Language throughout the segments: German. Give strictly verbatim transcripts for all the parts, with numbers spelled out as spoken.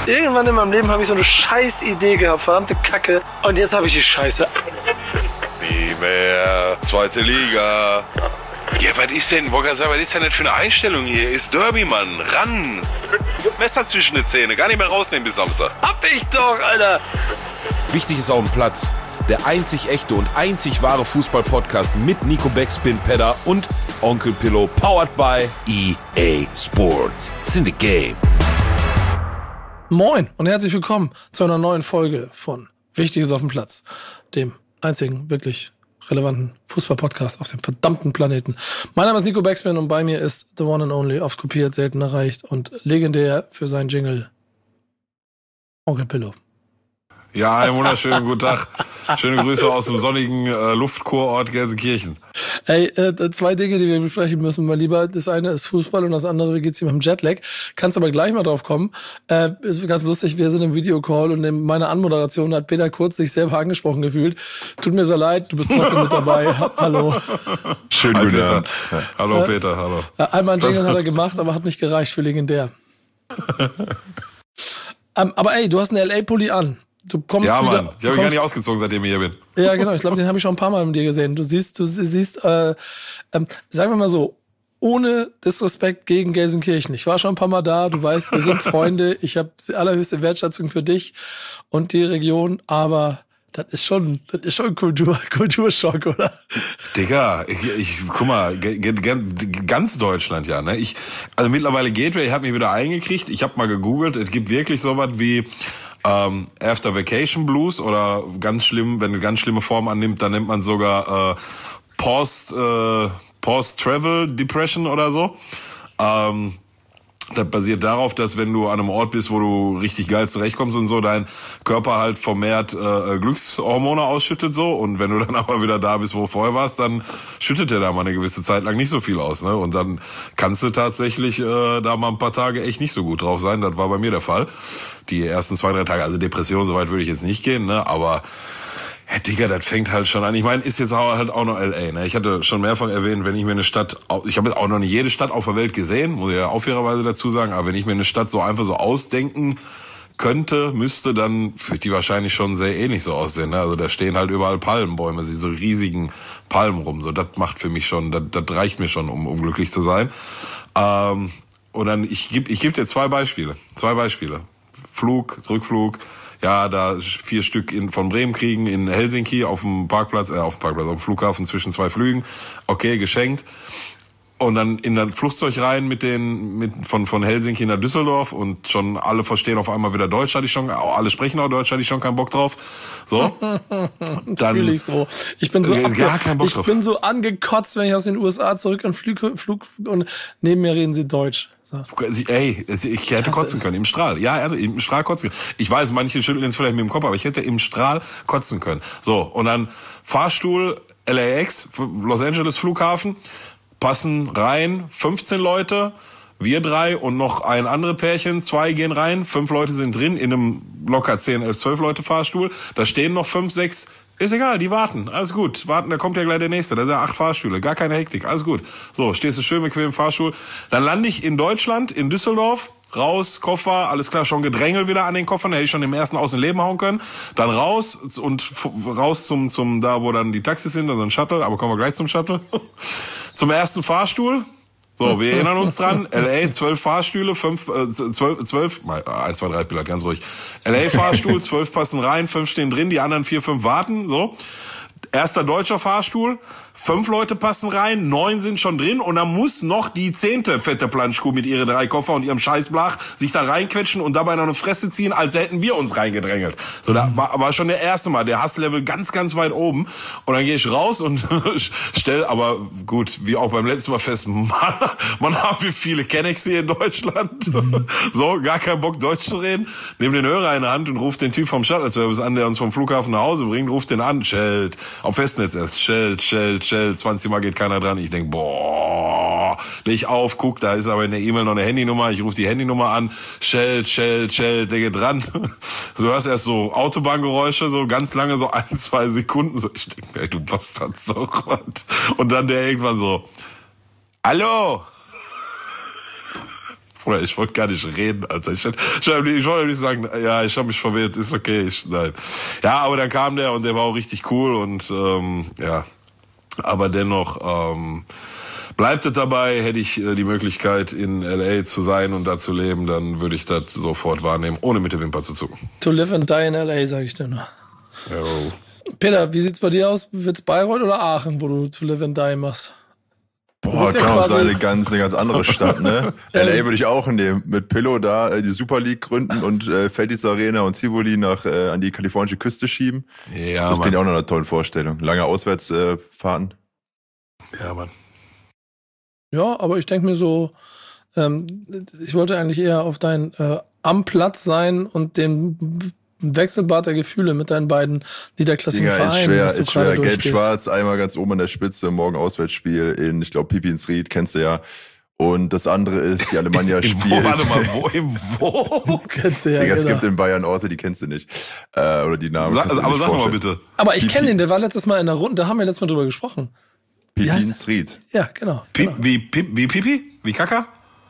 Irgendwann in meinem Leben habe ich so eine scheiß Idee gehabt, verdammte Kacke. Und jetzt habe ich die Scheiße. Nie mehr. Zweite Liga. Ja, was ist denn, was ist denn das für eine Einstellung hier? Ist Derby, Mann. Ran. Messer zwischen die Zähne. Gar nicht mehr rausnehmen bis Samstag. Hab ich doch, Alter. Wichtig ist auf dem Platz. Der einzig echte und einzig wahre Fußball-Podcast mit Nico Backspin, Pedder und Onkel Pillow. Powered by E A Sports. It's in the game. Moin und herzlich willkommen zu einer neuen Folge von Wichtiges auf dem Platz, dem einzigen wirklich relevanten Fußball-Podcast auf dem verdammten Planeten. Mein Name ist Nico Backspin und bei mir ist the one and only, oft kopiert, selten erreicht und legendär für seinen Jingle Onkel Pillow. Ja, einen wunderschönen guten Tag. Schöne Grüße aus dem sonnigen äh, Luftkurort Gelsenkirchen. Ey, äh, zwei Dinge, die wir besprechen müssen, mal lieber. Das eine ist Fußball und das andere, wie geht's dir mit dem Jetlag? Kannst aber gleich mal drauf kommen. Äh, ist ganz lustig, wir sind im Videocall und in meiner Anmoderation hat Peter Kurz sich selber angesprochen gefühlt. Tut mir sehr leid, du bist trotzdem mit dabei. Ha- hallo. Schön, Hi, guten Peter. Abend. Hallo, Peter, hallo. Äh, einmal einen Jingle hat er gemacht, aber hat nicht gereicht für legendär. ähm, aber ey, du hast einen L A-Pulli an. Du kommst Ja, wieder, Mann, ich du habe kommst, gar nicht ausgezogen, seitdem ich hier bin. Ja, genau. Ich glaube, den habe ich schon ein paar Mal mit dir gesehen. Du siehst, du siehst, äh, ähm, sagen wir mal so, ohne Disrespekt gegen Gelsenkirchen. Ich war schon ein paar Mal da. Du weißt, wir sind Freunde. Ich habe die allerhöchste Wertschätzung für dich und die Region. Aber das ist schon, das ist schon Kultur, Kulturschock, oder? Digga, ich, ich guck mal, ge- ge- ganz Deutschland ja, ne? Ich, also mittlerweile Gateway, ich habe mich wieder eingekriegt. Ich habe mal gegoogelt. Es gibt wirklich sowas wie ähm, After Vacation Blues oder ganz schlimm, wenn eine ganz schlimme Form annimmt, dann nennt man sogar äh, Post äh, Post Travel Depression oder so. Ähm, Das basiert darauf, dass wenn du an einem Ort bist, wo du richtig geil zurechtkommst und so, dein Körper halt vermehrt äh, Glückshormone ausschüttet so, und wenn du dann aber wieder da bist, wo du vorher warst, dann schüttet der da mal eine gewisse Zeit lang nicht so viel aus, ne? Und dann kannst du tatsächlich äh, da mal ein paar Tage echt nicht so gut drauf sein. Das war bei mir der Fall. Die ersten zwei, drei Tage, also Depression, soweit würde ich jetzt nicht gehen, ne? Aber ja, Digga, das fängt halt schon an. Ich meine, ist jetzt halt auch noch L A, ne? Ich hatte schon mehrfach erwähnt, wenn ich mir eine Stadt, ich habe jetzt auch noch nicht jede Stadt auf der Welt gesehen, muss ich ja auch fairerweise dazu sagen, aber wenn ich mir eine Stadt so einfach so ausdenken könnte, müsste, dann würde die wahrscheinlich schon sehr ähnlich so aussehen, ne? Also da stehen halt überall Palmenbäume, diese riesigen Palmen rum, so, das macht für mich schon, das, das reicht mir schon, um, um glücklich zu sein. Ähm, und dann, ich gebe ich geb dir zwei Beispiele, zwei Beispiele. Flug, Rückflug, ja, da vier Stück in, von Bremen kriegen, in Helsinki auf dem Parkplatz, äh, auf dem Parkplatz, auf dem Flughafen zwischen zwei Flügen. Okay, geschenkt. Und dann in das Flugzeug rein mit den, mit, von, von Helsinki nach Düsseldorf und schon alle verstehen auf einmal wieder Deutsch, hatte ich schon, alle sprechen auch Deutsch, hatte ich schon keinen Bock drauf. So. Dann Fühle ich so. Ich bin so, Gar abge- keinen Bock ich drauf. bin so angekotzt, wenn ich aus den U S A zurück an Flug, Flug und neben mir reden sie Deutsch. So. Sie, ey, ich hätte kotzen können im Strahl. Ja, also im Strahl kotzen können. Ich weiß, manche schütteln jetzt vielleicht mit dem Kopf, aber ich hätte im Strahl kotzen können. So, und dann Fahrstuhl L A X, Los Angeles Flughafen, passen rein fünfzehn Leute, wir drei und noch ein andere Pärchen, zwei gehen rein, fünf Leute sind drin in einem locker zehn, elf, zwölf Leute Fahrstuhl. Da stehen noch fünf, sechs. Ist egal, die warten, alles gut. Warten, da kommt ja gleich der Nächste. Da sind ja acht Fahrstühle, gar keine Hektik, alles gut. So, stehst du schön bequem im Fahrstuhl. Dann lande ich in Deutschland, in Düsseldorf, raus, Koffer, alles klar, schon Gedrängel wieder an den Koffern, da hätte ich schon im ersten aus dem Leben hauen können. Dann raus und f- raus zum, zum, da wo dann die Taxis sind, also ein Shuttle, aber kommen wir gleich zum Shuttle. Zum ersten Fahrstuhl. So, wir erinnern uns dran, L A, zwölf Fahrstühle, fünf, äh, zwölf, zwölf, mal, eins, zwei, drei, Pilat, ganz ruhig. L A Fahrstuhl, zwölf passen rein, fünf stehen drin, die anderen vier, fünf warten, so. Erster deutscher Fahrstuhl, fünf Leute passen rein, neun sind schon drin und dann muss noch die zehnte fette Planschkuh mit ihren drei Koffer und ihrem Scheißblach sich da reinquetschen und dabei noch eine Fresse ziehen, als hätten wir uns reingedrängelt. So, da war, war schon der erste Mal, der Hasslevel ganz, ganz weit oben. Und dann gehe ich raus und stell, aber gut, wie auch beim letzten Mal fest, man, man hat wie viele Kennex hier in Deutschland. So, gar keinen Bock Deutsch zu reden. Nehm den Hörer in der Hand und ruft den Typ vom Shuttle-Service an, der uns vom Flughafen nach Hause bringt, ruft den an, schellt. Auf Festnetz erst, schellt, schellt, schellt, zwanzig Mal geht keiner dran. Ich denk, boah, leg auf, guck, da ist aber in der E-Mail noch eine Handynummer. Ich rufe die Handynummer an, schellt, schellt, schellt, der geht dran. Du hörst erst so Autobahngeräusche, so ganz lange, so ein, zwei Sekunden. So, ich denk, ey, du Bastard, so was. Und dann der irgendwann so, hallo, Bruder, ich wollte gar nicht reden, Alter. Ich, ich, ich wollte nicht sagen, ja, ich habe mich verwirrt, ist okay. Ich, nein. Ja, aber dann kam der und der war auch richtig cool und ähm, ja. Aber dennoch ähm, bleibt es dabei, hätte ich äh, die Möglichkeit, in L A zu sein und da zu leben, dann würde ich das sofort wahrnehmen, ohne mit der Wimper zu zucken. To live and die in L A, sag ich dir nur. Jo. Peter, wie sieht's bei dir aus? Wird's Bayreuth oder Aachen, wo du To live and die machst? Boah, ja kann auch quasi- sein, eine ganz, eine ganz andere Stadt, ne? L A würde ich auch nehmen. Mit Pillow da äh, die Super League gründen und äh, Felddienst Arena und Tivoli nach äh, an die kalifornische Küste schieben. Ja, das Mann. klingt auch noch eine tolle Vorstellung. Lange Auswärtsfahrten. Ja, Mann. Ja, aber ich denke mir so, ähm, ich wollte eigentlich eher auf dein äh, am Platz sein und den Wechselbad der Gefühle mit deinen beiden niederklassigen Dinger, ist Vereinen. schwer, was du ist schwer. gerade durchgehst. Gelb-Schwarz, einmal ganz oben an der Spitze, morgen Auswärtsspiel in, ich glaube, Pipinsried, kennst du ja. Und das andere ist, die Alemannia Im spielt. Wo, warte mal, wo, im Wo? Kennst du ja, Digga, es genau. gibt in Bayern Orte, die kennst du nicht. Äh, oder die Namen. Sa- kannst du dir aber nicht sag mal vorstellen. bitte. Aber ich Pipi. kenne den, der war letztes Mal in der Runde, da haben wir letztes Mal drüber gesprochen. heißt Pipinsried. Ja, genau. Pi- genau. Wie, Pi- wie Pipi? Wie Kaka?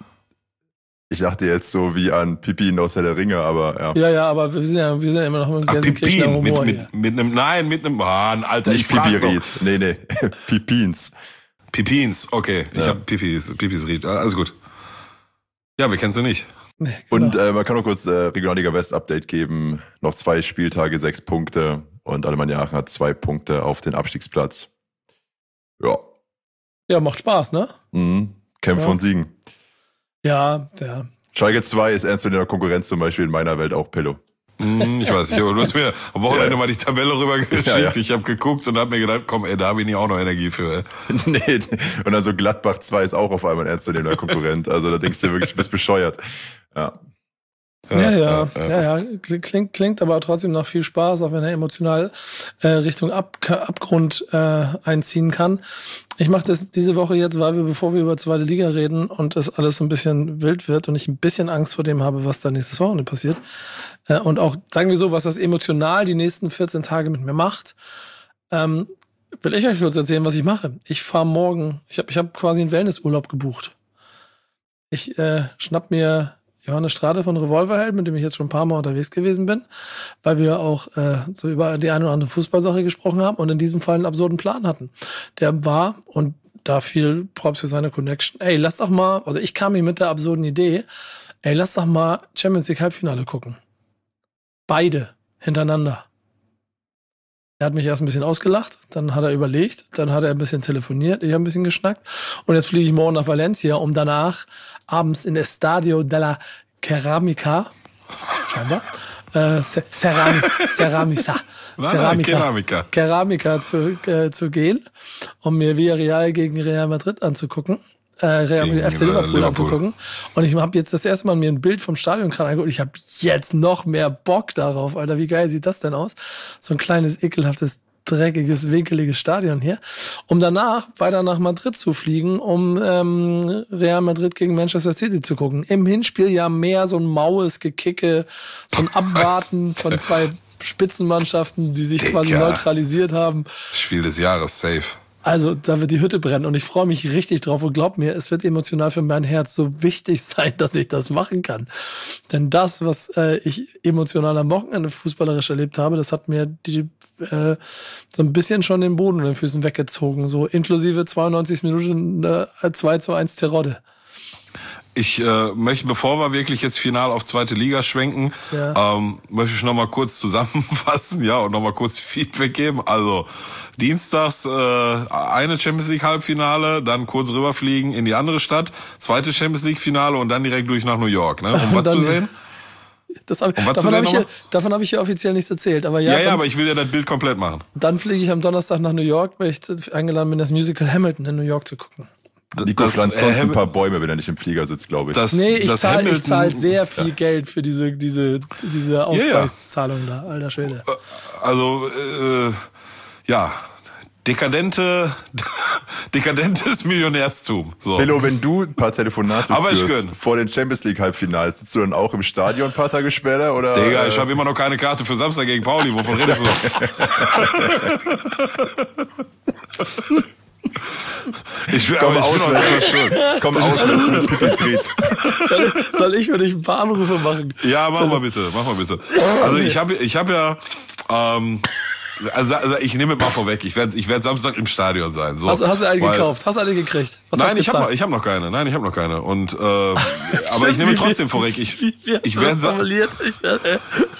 Ich dachte jetzt so wie an Pipin aus Herr der Ringe, aber ja. Ja, ja, aber wir sind ja, wir sind ja immer noch mit Ach, Gelsenkirchener Pipin. Humor Mit, hier. mit, mit einem, nein, mit einem, ah, ein Alter, Nicht ich frag Pipirit. doch. Nee, nee. Pipins. Pipins, okay. Ich Ja. hab Pipis, Pipis Ried. Alles gut. Ja, wir kennen sie nicht. Nee, genau. Und äh, man kann noch kurz äh, Regionalliga West Update geben. Noch zwei Spieltage, sechs Punkte. Und Alemannia Aachen hat zwei Punkte auf den Abstiegsplatz. Ja. ja, macht Spaß, ne? Mhm. Kämpfen Ja. und siegen. Ja, ja. Schalke zwei ist ernst in der Konkurrenz zum Beispiel in meiner Welt auch Pillow. Hm, ich weiß nicht, aber du hast mir am Wochenende Ja. mal die Tabelle rübergeschickt. Ja, ja. Ich habe geguckt und habe mir gedacht, komm, ey, da habe ich nicht auch noch Energie für. Ey. Nee, und dann so Gladbach zwei ist auch auf einmal ein ernstzunehmender Konkurrent. Also da denkst du dir wirklich, du bist bescheuert. Ja. Ja, ja, ja, ja. Klingt, klingt aber trotzdem nach viel Spaß, auch wenn er emotional äh, Richtung Ab Abgrund äh, einziehen kann. Ich mache das diese Woche jetzt, weil wir, bevor wir über zweite Liga reden und es alles so ein bisschen wild wird und ich ein bisschen Angst vor dem habe, was da nächstes Wochenende passiert. Äh, und auch, sagen wir so, was das emotional die nächsten vierzehn Tage mit mir macht, ähm, will ich euch kurz erzählen, was ich mache. Ich fahre morgen, ich habe ich hab quasi einen Wellnessurlaub gebucht. Ich äh, schnapp mir Johannes Strate von Revolverheld, mit dem ich jetzt schon ein paar Mal unterwegs gewesen bin, weil wir auch äh, so über die eine oder andere Fußballsache gesprochen haben und in diesem Fall einen absurden Plan hatten. Der war, und da viel Props für seine Connection, ey, lass doch mal, also ich kam hier mit der absurden Idee, ey, lass doch mal Champions League Halbfinale gucken. Beide hintereinander. Er hat mich erst ein bisschen ausgelacht, dann hat er überlegt, dann hat er ein bisschen telefoniert, ich habe ein bisschen geschnackt und jetzt fliege ich morgen nach Valencia, um danach abends in Estadio della Ceramica, scheinbar, äh, Ceramica, Ceramica, Nein, Keramica. Ceramica zu, äh, zu gehen, um mir Villarreal gegen Real Madrid anzugucken. Äh, Real Gegen, F C äh, Liverpool, Liverpool. anzugucken. Und ich habe jetzt das erste Mal mir ein Bild vom Stadion gerade angeguckt. Ich habe jetzt noch mehr Bock darauf, Alter. Wie geil sieht das denn aus? So ein kleines, ekelhaftes, dreckiges, winkeliges Stadion hier. Um danach weiter nach Madrid zu fliegen, um ähm, Real Madrid gegen Manchester City zu gucken. Im Hinspiel ja mehr so ein maues Gekicke, so ein Abwarten von zwei Spitzenmannschaften, die sich Dicker. quasi neutralisiert haben. Spiel des Jahres, safe. Also, da wird die Hütte brennen und ich freue mich richtig drauf und glaub mir, es wird emotional für mein Herz so wichtig sein, dass ich das machen kann. Denn das, was äh, ich emotional am Wochenende fußballerisch erlebt habe, das hat mir die äh, so ein bisschen schon den Boden unter den Füßen weggezogen. So inklusive zweiundneunzig Minuten äh, zwei zu eins Terodde. Ich äh, möchte, bevor wir wirklich jetzt final auf zweite Liga schwenken, Ja. ähm, möchte ich nochmal kurz zusammenfassen, ja, und nochmal kurz Feedback geben. Also dienstags äh, eine Champions League Halbfinale, dann kurz rüberfliegen in die andere Stadt, zweite Champions League Finale und dann direkt durch nach New York, ne? Um was Dann- zu sehen? Das hab, Und was zu davon sehen habe ich, hier- nochmal? davon hab ich hier offiziell nichts erzählt. Aber ja, Ja, ja, dann, aber ich will ja das Bild komplett machen. dann fliege ich am Donnerstag nach New York, weil ich eingeladen bin, das Musical Hamilton in New York zu gucken. Nico Das, pflanzt äh, sonst ein Ham- paar Bäume, wenn er nicht im Flieger sitzt, glaube ich. Das, Nee, ich das zahle Hamilton- zahl sehr viel Geld für diese, diese, diese ja. Ausgleichszahlung da, alter Schwede. Also, äh, ja, dekadente, dekadentes Millionärstum. So. Pillow, wenn du ein paar Telefonate Aber ich führst gönn. vor den Champions League Halbfinals, sitzt du dann auch im Stadion ein paar Tage später? Oder, Digga, äh, ich habe immer noch keine Karte für Samstag gegen Pauli. Wovon redest du? Ich will Komm aber ich aus, bin auch selber schuld. Komm aus, mit Pipizried. Soll, soll ich für dich ein paar Anrufe machen? Ja, mach mal bitte, mach mal bitte. Also ich habe ich hab ja, ähm, also, also ich nehme es mal vorweg, ich werde ich werd Samstag im Stadion sein. So, Hast, hast du eine weil, gekauft? Hast du eine gekriegt? Was nein, hast ich habe bezahlt? noch, ich hab noch keine. Nein, ich habe noch keine. Und äh, aber ich nehme trotzdem vorweg. Ich, Wie, wie hast ich du werde das formuliert? Ich werde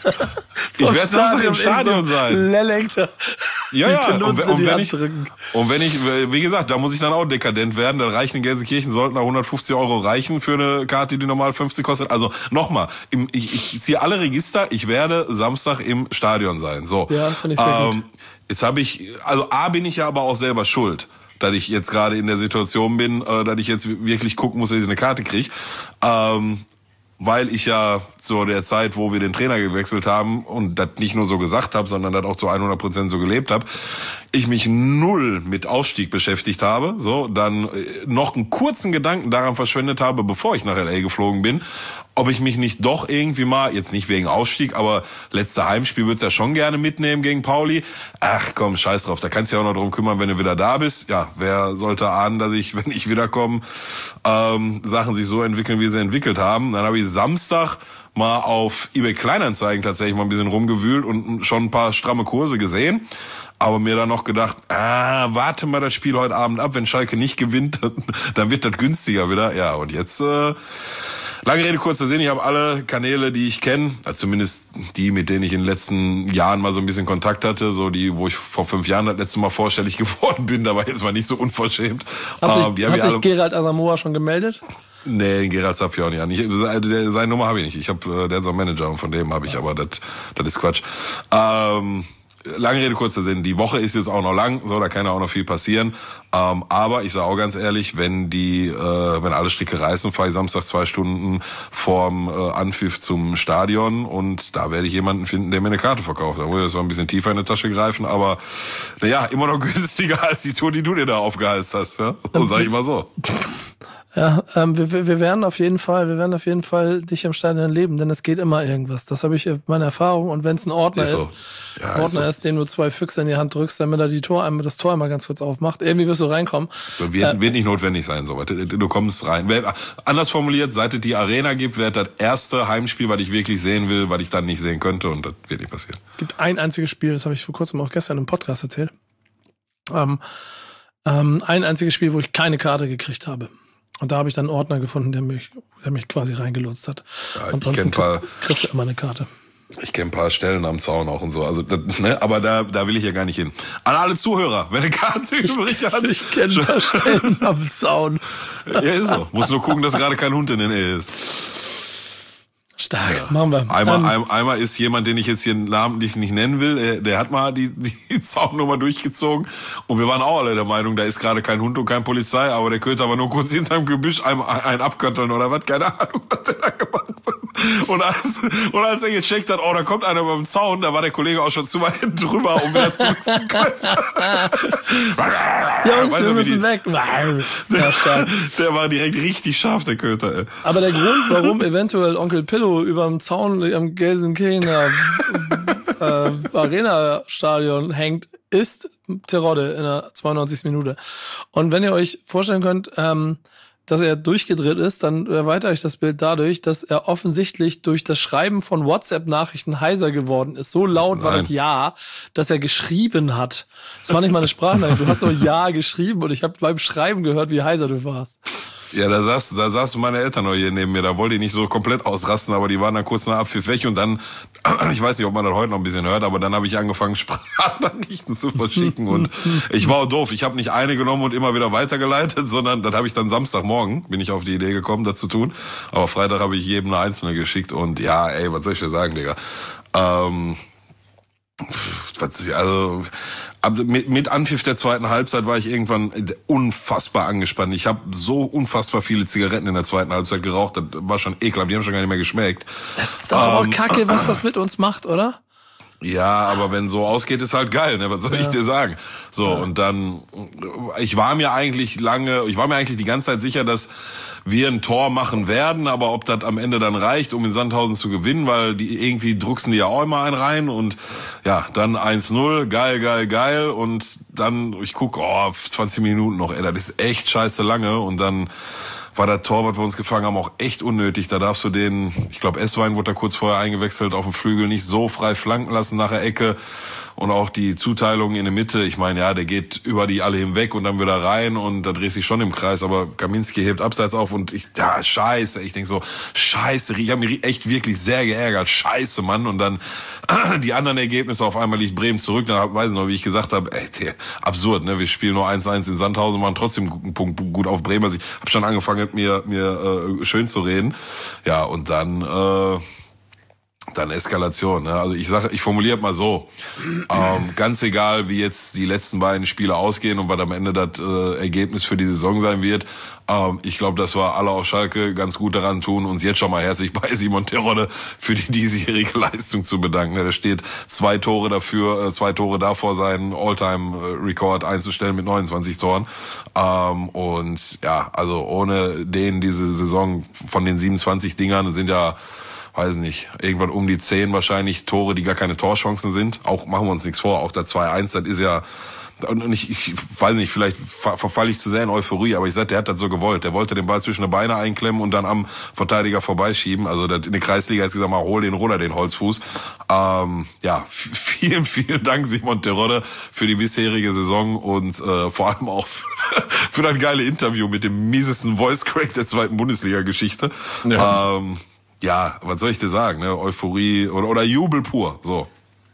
ich werd Samstag im Stadion sein. Lellekter. Ja, ja. Und, Benutze, und die wenn ich drücken. und wenn ich, wie gesagt, da muss ich dann auch dekadent werden. Dann reichen in Gelsenkirchen sollten da hundertfünfzig Euro reichen für eine Karte, die normal fünfzig kostet. Also nochmal, ich, ich ziehe alle Register. Ich werde Samstag im Stadion sein. So. Ja, finde ich sehr ähm, gut. Jetzt habe ich, also A bin ich ja aber auch selber schuld, dass ich jetzt gerade in der Situation bin, äh, dass ich jetzt wirklich gucken muss, dass ich eine Karte kriege. Ähm, weil ich ja zu der Zeit, wo wir den Trainer gewechselt haben und das nicht nur so gesagt habe, sondern das auch zu hundert Prozent so gelebt habe, ich mich null mit Aufstieg beschäftigt habe, so dann noch einen kurzen Gedanken daran verschwendet habe, bevor ich nach L A geflogen bin, ob ich mich nicht doch irgendwie mal, jetzt nicht wegen Aufstieg, aber letzte Heimspiel würd's ja schon gerne mitnehmen gegen Pauli. Ach komm, scheiß drauf, da kannst du ja auch noch drum kümmern, wenn du wieder da bist. Ja, wer sollte ahnen, dass ich, wenn ich wiederkomme, ähm, Sachen sich so entwickeln, wie sie entwickelt haben. Dann habe ich Samstag mal auf eBay Kleinanzeigen tatsächlich mal ein bisschen rumgewühlt und schon ein paar stramme Kurse gesehen. Aber mir dann noch gedacht, ah, warte mal das Spiel heute Abend ab, wenn Schalke nicht gewinnt, dann wird das günstiger wieder. Ja, und jetzt, äh, lange Rede, kurzer Sinn, ich habe alle Kanäle, die ich kenne, also zumindest die, mit denen ich in den letzten Jahren mal so ein bisschen Kontakt hatte, so die, wo ich vor fünf Jahren das letzte Mal vorstellig geworden bin, da war jetzt mal nicht so unverschämt. Hat sich, ähm, die haben hat ja sich alle, Gerald Asamoah schon gemeldet? Nee, Gerald Safioni ja nicht. Seine Nummer habe ich nicht. Ich habe, der ist ein Manager und von dem habe ich, aber das, das ist Quatsch. Ähm, Lange Rede, kurzer Sinn. Die Woche ist jetzt auch noch lang, so, da kann ja auch noch viel passieren. Ähm, aber ich sage auch ganz ehrlich, wenn die, äh, wenn alle Stricke reißen, fahre ich Samstag zwei Stunden vorm äh, Anpfiff zum Stadion und da werde ich jemanden finden, der mir eine Karte verkauft. Da muss ich jetzt mal ein bisschen tiefer in die Tasche greifen, aber naja, immer noch günstiger als die Tour, die du dir da aufgeheizt hast. Ja? So sag ich mal so. Ja, ähm, wir, wir werden auf jeden Fall, wir werden auf jeden Fall dich im Stadion erleben, denn es geht immer irgendwas. Das habe ich meine Erfahrung. Und wenn es ein Ordner ist, Ist ist so. Ja, Ordner ist so. ist, den du zwei Füchse in die Hand drückst, damit er die Tor einmal, das Tor einmal ganz kurz aufmacht, irgendwie wirst du reinkommen. So, wird, äh, wird nicht notwendig sein, so. Du, du kommst rein. Anders formuliert, seit es die Arena gibt, wird das erste Heimspiel, was ich wirklich sehen will, was ich dann nicht sehen könnte, und das wird nicht passieren. Es gibt ein einziges Spiel, das habe ich vor kurzem auch gestern im Podcast erzählt. Ähm, ähm, ein einziges Spiel, wo ich keine Karte gekriegt habe. Und da habe ich dann einen Ordner gefunden, der mich, der mich quasi reingelotst hat. Ja, ich Ansonsten kenn paar- kriegst, kriegst du immer eine Karte. Ich kenne ein paar Stellen am Zaun auch und so, also das, ne, aber da da will ich ja gar nicht hin. An alle Zuhörer, wenn eine Karte übrig hat. Ich kenne ein paar Stellen am Zaun. Ja, ist so. Muss nur gucken, dass gerade kein Hund in der Nähe ist. Stark, ja. Machen wir. Einmal, Ähm, ein, einmal ist jemand, den ich jetzt hier namentlich nicht nennen will, der, der hat mal die, die Zaunnummer durchgezogen und wir waren auch alle der Meinung, da ist gerade kein Hund und kein Polizei, aber der könnte aber nur kurz hinterm Gebüsch ein, ein abkötteln oder was, keine Ahnung, was der da gemacht hat. Und als, und als er gecheckt hat, oh, da kommt einer beim Zaun, da war der Kollege auch schon zu weit drüber, um wieder zurückzukommen. Jungs, Weißt wir du, wie müssen die- weg. Ja, stark. Der war direkt richtig scharf, der Köter, ey. Aber der Grund, warum eventuell Onkel Pillow überm Zaun am Gelsenkirchener äh, Arena-Stadion hängt, ist Terodde in der zweiundneunzigsten Minute. Und wenn ihr euch vorstellen könnt, ähm, dass er durchgedreht ist, dann erweitere ich das Bild dadurch, dass er offensichtlich durch das Schreiben von WhatsApp-Nachrichten heiser geworden ist. So laut war Nein. das Ja, dass er geschrieben hat. Das war nicht mal eine Sprachnachricht. Du hast nur Ja geschrieben und ich habe beim Schreiben gehört, wie heiser du warst. Ja, da saß, da saßen meine Eltern noch hier neben mir. Da wollte ich nicht so komplett ausrasten, aber die waren dann kurz nach Abpfiff weg und dann, ich weiß nicht, ob man das heute noch ein bisschen hört, aber dann habe ich angefangen, Sprachnachrichten zu verschicken und ich war auch doof. Ich habe nicht eine genommen und immer wieder weitergeleitet, sondern das habe ich dann Samstagmorgen, bin ich auf die Idee gekommen, das zu tun. Aber Freitag habe ich jedem eine einzelne geschickt und ja, ey, was soll ich dir sagen, Digga? Ähm, pff, was ist, also, ab, mit, mit Anpfiff der zweiten Halbzeit war ich irgendwann unfassbar angespannt. Ich habe so unfassbar viele Zigaretten in der zweiten Halbzeit geraucht, das war schon ekelhaft, die haben schon gar nicht mehr geschmeckt. Das ist doch auch Ähm, Kacke, was das mit uns macht, oder? Ja, aber wenn so ausgeht, ist halt geil, ne? Was soll ja. ich dir sagen? So, ja. Und dann, ich war mir eigentlich lange, ich war mir eigentlich die ganze Zeit sicher, dass wir ein Tor machen werden, aber ob das am Ende dann reicht, um in Sandhausen zu gewinnen, weil die irgendwie drucksen die ja auch immer einen rein und ja, dann eins null, geil, geil, geil und dann, ich guck, oh, zwanzig Minuten noch, ey, das ist echt scheiße lange und dann war das Tor, was wir uns gefangen haben, auch echt unnötig. Da darfst du den, ich glaube, Esswein wurde da kurz vorher eingewechselt, auf dem Flügel nicht so frei flanken lassen nach der Ecke. Und auch die Zuteilung in der Mitte, ich meine, ja, der geht über die alle hinweg und dann wieder rein und da dreht sich schon im Kreis, aber Kaminski hebt abseits auf und ich, ja, scheiße, ich denk so, scheiße, ich habe mich echt wirklich sehr geärgert, scheiße, Mann, und dann die anderen Ergebnisse, auf einmal liegt Bremen zurück, dann weiß ich noch, wie ich gesagt habe, ey, der, absurd, ne, wir spielen nur eins eins in Sandhausen, machen trotzdem einen Punkt gut auf Bremen, also ich habe schon angefangen, mir, mir äh, schön zu reden, ja, und dann, äh, Dann Eskalation, ne? Also ich sage, ich formuliere mal so, ähm, ganz egal, wie jetzt die letzten beiden Spiele ausgehen und was am Ende das äh, Ergebnis für die Saison sein wird, ähm, ich glaube, dass wir alle auf Schalke ganz gut daran tun, uns jetzt schon mal herzlich bei Simon Terodde für die diesjährige Leistung zu bedanken. Da steht zwei Tore dafür, äh, zwei Tore davor, seinen All-Time-Rekord einzustellen mit neunundzwanzig Toren. Ähm, und ja, also ohne den diese Saison von den siebenundzwanzig Dingern sind ja, weiß nicht, irgendwann um die zehn wahrscheinlich Tore, die gar keine Torchancen sind. Auch machen wir uns nichts vor, auch der zwei eins, das ist ja, und ich, ich weiß nicht, vielleicht verfalle ich zu sehr in Euphorie, aber ich sag, der hat das so gewollt. Der wollte den Ball zwischen die Beine einklemmen und dann am Verteidiger vorbeischieben. Also das, in der Kreisliga ist gesagt mal, hol den runter, den Holzfuß. Ähm, ja, vielen, vielen Dank, Simon Terodde, für die bisherige Saison und äh, vor allem auch für, für das geile Interview mit dem miesesten Voice Crack der zweiten Bundesliga-Geschichte. Ja. Ähm, Ja, was soll ich dir sagen, ne? Euphorie oder, oder Jubel pur, so.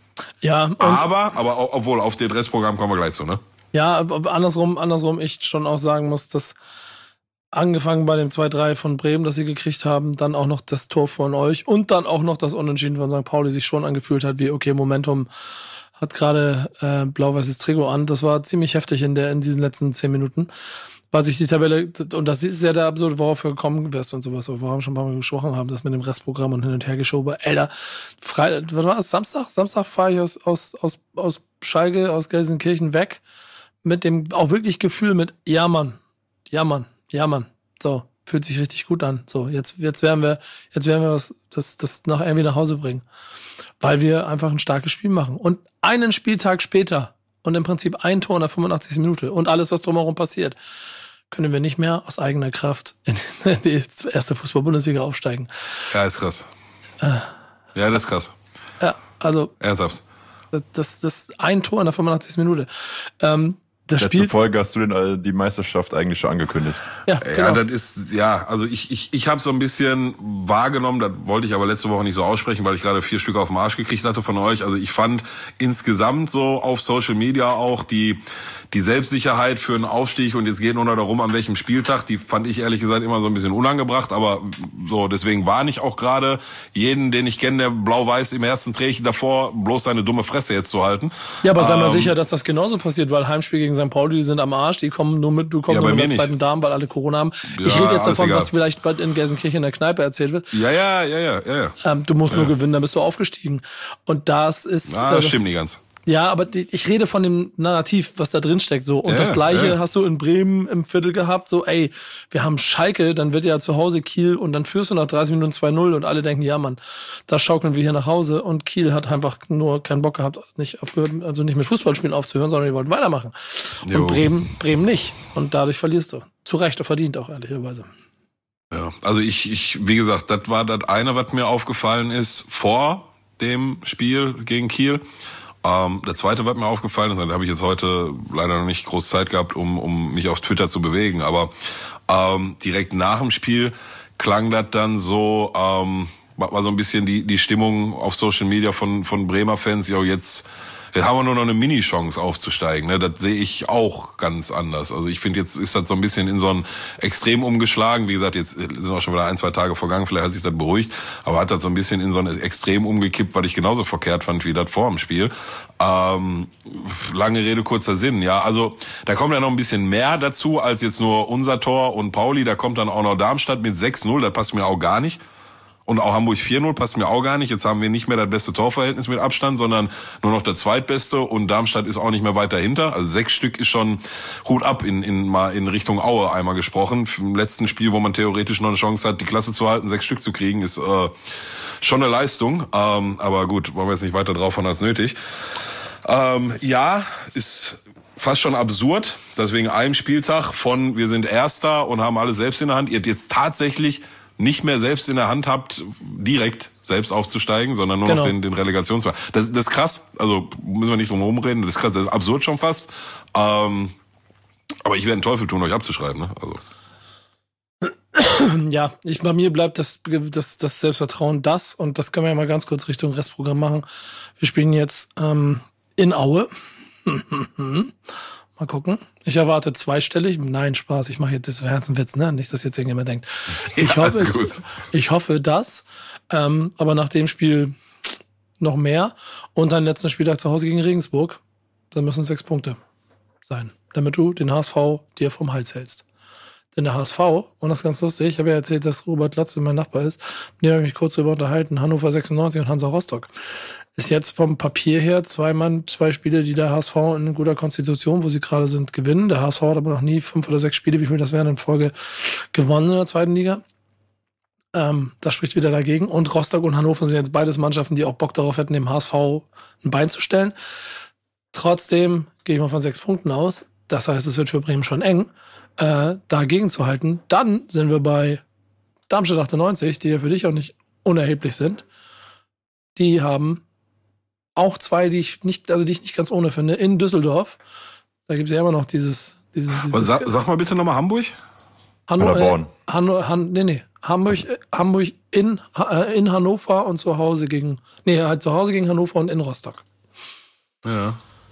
Ja. Und aber, aber obwohl, auf das Restprogramm kommen wir gleich zu, ne? Ja, aber andersrum, andersrum ich schon auch sagen muss, dass angefangen bei dem zwei drei von Bremen, das sie gekriegt haben, dann auch noch das Tor von euch und dann auch noch das Unentschieden von Sankt Pauli sich schon angefühlt hat, wie, okay, Momentum hat gerade äh, blau-weißes Trikot an. Das war ziemlich heftig in der in diesen letzten zehn Minuten. Weil sich die Tabelle, und das ist ja der Absurd, worauf wir gekommen wärst und sowas, worauf wir schon ein paar Mal gesprochen haben, das mit dem Restprogramm und hin und her geschoben. Alter, Freitag, was war das? Samstag? Samstag fahre ich aus, aus, aus, aus Schalke, aus Gelsenkirchen weg, mit dem auch wirklich Gefühl mit, ja Mann, ja Mann, ja Mann, so, fühlt sich richtig gut an. So, jetzt, jetzt werden wir, jetzt werden wir was, das, das nach irgendwie nach Hause bringen. Weil wir einfach ein starkes Spiel machen. Und einen Spieltag später, und im Prinzip ein Tor in der fünfundachtzigsten Minute und alles, was drumherum passiert, können wir nicht mehr aus eigener Kraft in die erste Fußball-Bundesliga aufsteigen. Ja, ist krass. Äh, ja, das ist krass. Ja, also. Ernsthaft. Das, das, das ein Tor in der fünfundachtzigsten Minute. Ähm, Das Letzte Spiel Folge hast du denn die Meisterschaft eigentlich schon angekündigt. Ja, ja, genau. das ist, ja, also ich, ich, ich habe so ein bisschen wahrgenommen, das wollte ich aber letzte Woche nicht so aussprechen, weil ich gerade vier Stück auf den Arsch gekriegt hatte von euch. Also ich fand insgesamt so auf Social Media auch die, die Selbstsicherheit für einen Aufstieg und jetzt geht nur noch darum, an welchem Spieltag, die fand ich ehrlich gesagt immer so ein bisschen unangebracht, aber so, deswegen warne ich auch gerade jeden, den ich kenne, der blau-weiß im Herzen trägt, davor bloß seine dumme Fresse jetzt zu halten. Ja, aber sei ähm, mal sicher, dass das genauso passiert, weil Heimspiel gegen Sankt Pauli, die sind am Arsch, die kommen nur mit, du kommst Ja, nur bei mit mir der zweiten nicht. Darm, weil alle Corona haben. Ja, ich rede jetzt alles davon, egal. was vielleicht bald in Gelsenkirchen in der Kneipe erzählt wird. Ja, ja, ja, ja, ja. ja. Ähm, du musst Ja. nur gewinnen, dann bist du aufgestiegen. Und das ist... Na, äh, das stimmt nicht ganz. Ja, aber die, ich rede von dem Narrativ, was da drin steckt, so. Und Ja, das Gleiche ja. hast du in Bremen im Viertel gehabt, so, ey, wir haben Schalke, dann wird ja zu Hause Kiel und dann führst du nach dreißig Minuten zwei null und alle denken, ja, Mann, da schaukeln wir hier nach Hause und Kiel hat einfach nur keinen Bock gehabt, nicht aufgehört, also nicht mit Fußballspielen aufzuhören, sondern die wollten weitermachen. Jo. Und Bremen, Bremen nicht. Und dadurch verlierst du. Zu Recht, verdient auch, ehrlicherweise. Ja, also ich, ich, wie gesagt, das war das eine, was mir aufgefallen ist vor dem Spiel gegen Kiel. Ähm, der zweite, was mir aufgefallen ist, da habe ich jetzt heute leider noch nicht groß Zeit gehabt, um, um mich auf Twitter zu bewegen, aber ähm, direkt nach dem Spiel klang das dann so, ähm, war so ein bisschen die, die Stimmung auf Social Media von, von Bremer Fans, ja, jetzt, jetzt haben wir nur noch eine Mini-Chance aufzusteigen, ne? Das sehe ich auch ganz anders. Also ich finde, jetzt ist das so ein bisschen in so ein Extrem umgeschlagen. Wie gesagt, jetzt sind auch schon wieder ein, zwei Tage vergangen, vielleicht hat sich das beruhigt, aber hat das so ein bisschen in so ein Extrem umgekippt, weil ich genauso verkehrt fand wie das vor dem Spiel. Ähm, lange Rede, kurzer Sinn, ja. Also da kommt ja noch ein bisschen mehr dazu, als jetzt nur unser Tor und Pauli. Da kommt dann auch noch Darmstadt mit sechs null, das passt mir auch gar nicht. Und auch Hamburg vier null passt mir auch gar nicht. Jetzt haben wir nicht mehr das beste Torverhältnis mit Abstand, sondern nur noch der zweitbeste. Und Darmstadt ist auch nicht mehr weit dahinter. Also sechs Stück ist schon Hut ab in, in, mal in Richtung Aue einmal gesprochen. Im letzten Spiel, wo man theoretisch noch eine Chance hat, die Klasse zu halten, sechs Stück zu kriegen, ist äh, schon eine Leistung. Ähm, aber gut, wollen wir jetzt nicht weiter drauf haben als nötig. Ähm, ja, ist fast schon absurd, dass wegen einem Spieltag von wir sind Erster und haben alles selbst in der Hand, ihr jetzt tatsächlich nicht mehr selbst in der Hand habt, direkt selbst aufzusteigen, sondern nur genau. noch den, den Relegationsplatz. Das, das ist krass, also müssen wir nicht drum herum reden, das ist krass, das ist absurd schon fast. Ähm, aber ich werde einen Teufel tun, euch abzuschreiben. Ne? Also. Ja, ich, bei mir bleibt das, das, das Selbstvertrauen das, und das können wir ja mal ganz kurz Richtung Restprogramm machen. Wir spielen jetzt ähm, in Aue. Mal gucken. Ich erwarte zweistellig. Nein, Spaß. Ich mache jetzt das Herzenwitz, ne? Nicht, dass jetzt irgendjemand denkt. Ich ja, hoffe, gut. Ich hoffe das. Ähm, aber nach dem Spiel noch mehr. Und dann letzten Spieltag zu Hause gegen Regensburg. Da müssen es sechs Punkte sein, damit du den H S V dir vom Hals hältst. Denn der H S V, und das ist ganz lustig, ich habe ja erzählt, dass Robert Latze mein Nachbar ist, mit dem habe ich mich kurz darüber unterhalten, Hannover sechsundneunzig und Hansa Rostock. Ist jetzt vom Papier her zwei Mann, zwei Spiele, die der H S V in guter Konstitution, wo sie gerade sind, gewinnen. Der H S V hat aber noch nie fünf oder sechs Spiele, wie viel das wären in Folge, gewonnen in der zweiten Liga. Ähm, das spricht wieder dagegen. Und Rostock und Hannover sind jetzt beides Mannschaften, die auch Bock darauf hätten, dem H S V ein Bein zu stellen. Trotzdem gehe ich mal von sechs Punkten aus. Das heißt, es wird für Bremen schon eng, äh, dagegen zu halten. Dann sind wir bei Darmstadt achtundneunzig, die ja für dich auch nicht unerheblich sind. Die haben auch zwei, die ich nicht, also die ich nicht ganz ohne finde, in Düsseldorf. Da gibt es ja immer noch dieses, dieses, dieses sag, sag mal bitte nochmal Hamburg. Hanno, äh, Hanno, Han, nee, nee. Hamburg, äh, Hamburg in, äh, in Hannover und zu Hause gegen, nee, halt zu Hause gegen Hannover und in Rostock. Ja.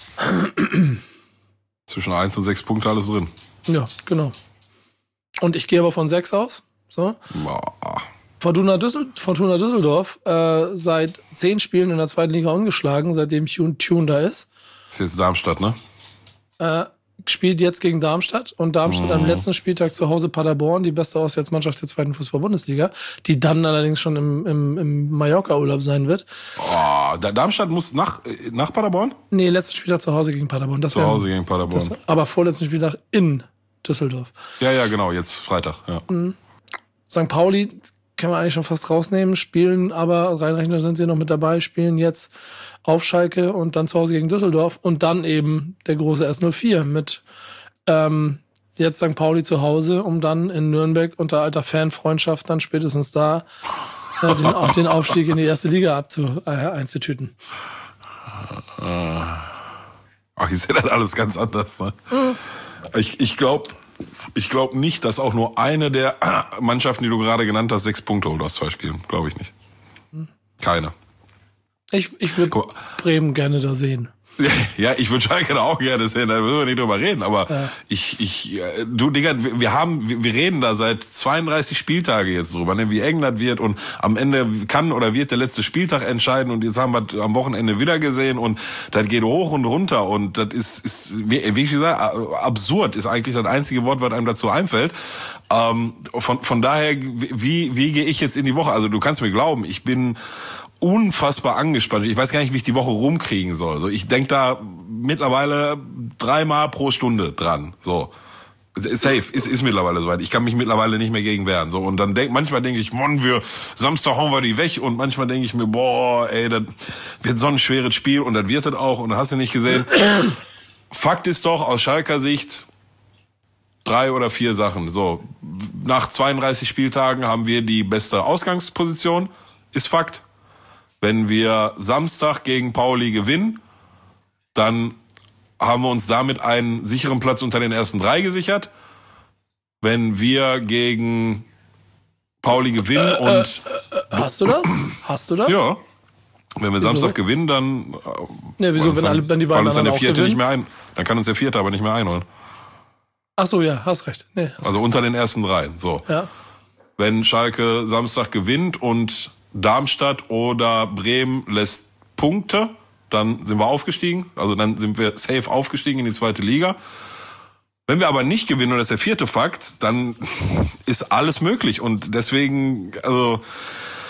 Zwischen eins und sechs Punkte alles drin. Ja, genau. Und ich gehe aber von sechs aus. So. Boah. Fortuna, Düssel- Fortuna Düsseldorf äh, seit zehn Spielen in der zweiten Liga ungeschlagen, seitdem Tune, Tune da ist. Ist jetzt Darmstadt, ne? Äh, spielt jetzt gegen Darmstadt und Darmstadt mhm. am letzten Spieltag zu Hause Paderborn, die beste Auswärtsmannschaft der zweiten Fußball-Bundesliga, die dann allerdings schon im, im, im Mallorca-Urlaub sein wird. Oh, Darmstadt muss nach, nach Paderborn? Nee, letzten Spieltag zu Hause gegen Paderborn. Das zu Hause gegen Paderborn. Das, aber vorletzten Spieltag in Düsseldorf. Ja, ja, genau, jetzt Freitag. Ja. Mhm. Sankt Pauli kann man eigentlich schon fast rausnehmen, spielen aber, reinrechnen sind sie noch mit dabei, spielen jetzt auf Schalke und dann zu Hause gegen Düsseldorf und dann eben der große S null vier mit ähm, jetzt Sankt Pauli zu Hause, um dann in Nürnberg unter alter Fanfreundschaft dann spätestens da äh, den, auch den Aufstieg in die erste Liga abzu, äh, einzutüten. Ach, ich sehe das alles ganz anders. Ne? Mhm. Ich, ich glaube ich glaub nicht, dass auch nur eine der Mannschaften, die du gerade genannt hast, sechs Punkte holt aus zwei Spielen. Glaube ich nicht. Keine. Ich, ich würde Bremen gerne da sehen. Ja, ich würde Schalke da auch gerne sehen, da müssen wir nicht drüber reden, aber ja. ich, ich, du, Digga, wir haben, wir reden da seit zweiunddreißig Spieltage jetzt drüber, ne, wie eng das wird und am Ende kann oder wird der letzte Spieltag entscheiden und jetzt haben wir am Wochenende wieder gesehen und das geht hoch und runter und das ist, ist, wie, wie ich gesagt, absurd ist eigentlich das einzige Wort, was einem dazu einfällt. Ähm, von, von daher, wie, wie gehe ich jetzt in die Woche? Also du kannst mir glauben, ich bin unfassbar angespannt. Ich weiß gar nicht, wie ich die Woche rumkriegen soll. So, ich denke da mittlerweile dreimal pro Stunde dran. So, safe ist ist mittlerweile soweit. Ich kann mich mittlerweile nicht mehr gegen wehren. So und dann denk manchmal denke ich, Mann, wir Samstag hauen wir die weg und manchmal denke ich mir, boah, ey, das wird so ein schweres Spiel und das wird das auch und das hast du nicht gesehen. Fakt ist doch aus Schalker Sicht drei oder vier Sachen. So, nach zweiunddreißig Spieltagen haben wir die beste Ausgangsposition. Ist Fakt. Wenn wir Samstag gegen Pauli gewinnen, dann haben wir uns damit einen sicheren Platz unter den ersten drei gesichert. Wenn wir gegen Pauli gewinnen äh, und... Äh, äh, hast du das? Hast du das? Ja. Wenn wir wieso? Samstag gewinnen, dann... Ja, wieso, wenn, dann, alle, wenn die beiden dann der Vierte gewinnen? nicht mehr ein, dann kann uns der Vierte aber nicht mehr einholen. Ach so, ja, hast recht. Nee, hast also recht. Unter den ersten dreien. So. Ja. Wenn Schalke Samstag gewinnt und Darmstadt oder Bremen lässt Punkte, dann sind wir aufgestiegen. Also dann sind wir safe aufgestiegen in die zweite Liga. Wenn wir aber nicht gewinnen, und das ist der vierte Fakt, dann ist alles möglich. Und deswegen, also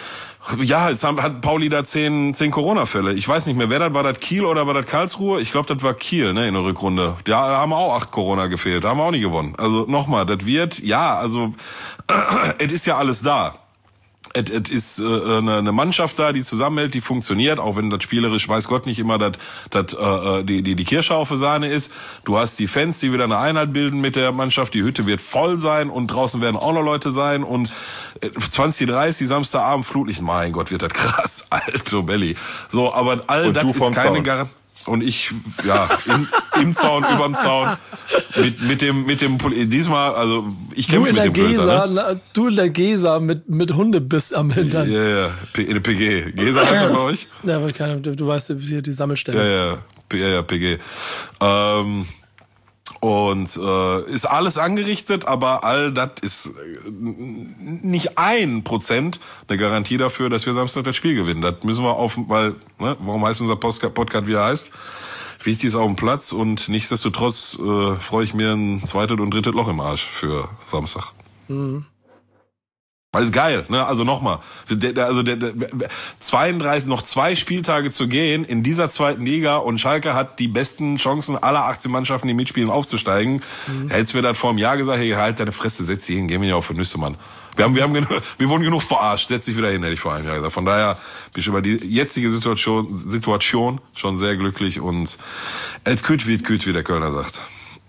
Ja, jetzt haben, hat Pauli da zehn, zehn Corona-Fälle. Ich weiß nicht mehr, wer das war, das Kiel oder war das Karlsruhe? Ich glaube, das war Kiel, ne, in der Rückrunde. Da haben auch acht Corona gefehlt, da haben wir auch nicht gewonnen. Also nochmal, das wird, ja, also es ist ja alles da. Es ist äh, eine, eine Mannschaft da, die zusammenhält, die funktioniert, auch wenn das spielerisch, weiß Gott, nicht immer das, das, äh, die, die, die Kirsche auf der Sahne ist. Du hast die Fans, die wieder eine Einheit bilden mit der Mannschaft. Die Hütte wird voll sein und draußen werden auch noch Leute sein. Und zwanzig dreißig Samstagabend Flutlicht, mein Gott, wird das krass, alto Belly. So, aber all das ist keine Garantie. Und ich, ja, im, im Zaun, überm Zaun, mit, mit dem, mit dem, diesmal, also, ich kämpfe mit dem Blöder, ne? Du in der Gesa mit, mit Hundebiss am Hintern. Ja, ja, in der P G. Gesa ist das bei euch? Ja, aber keine, du, du weißt, hier die Sammelstelle. Ja, ja, ja, ja, P G. Ähm, und, äh, ist alles angerichtet, aber all das ist nicht ein Prozent eine Garantie dafür, dass wir Samstag das Spiel gewinnen. Das müssen wir auf, weil, ne, warum heißt unser Podcast, wie er heißt? Wichtig ist auf dem Platz und nichtsdestotrotz äh, freue ich mir ein zweites und drittes Loch im Arsch für Samstag. Mhm. Weil ist geil, ne? Also nochmal, also der, der, zweiunddreißig, noch zwei Spieltage zu gehen in dieser zweiten Liga und Schalke hat die besten Chancen aller achtzehn Mannschaften, die mitspielen, aufzusteigen. Mhm. Hättest mir das vor einem Jahr gesagt, hey, halt deine Fresse, setz dich hin, geh mir ja auf den Nüsse, Mann. Wir haben, wir haben, genug, wir wurden genug verarscht, setz dich wieder hin, hätte ich vor einem Jahr gesagt. Von daher bin ich über die jetzige Situation, Situation schon sehr glücklich und et küt wird küt, wie der Kölner sagt.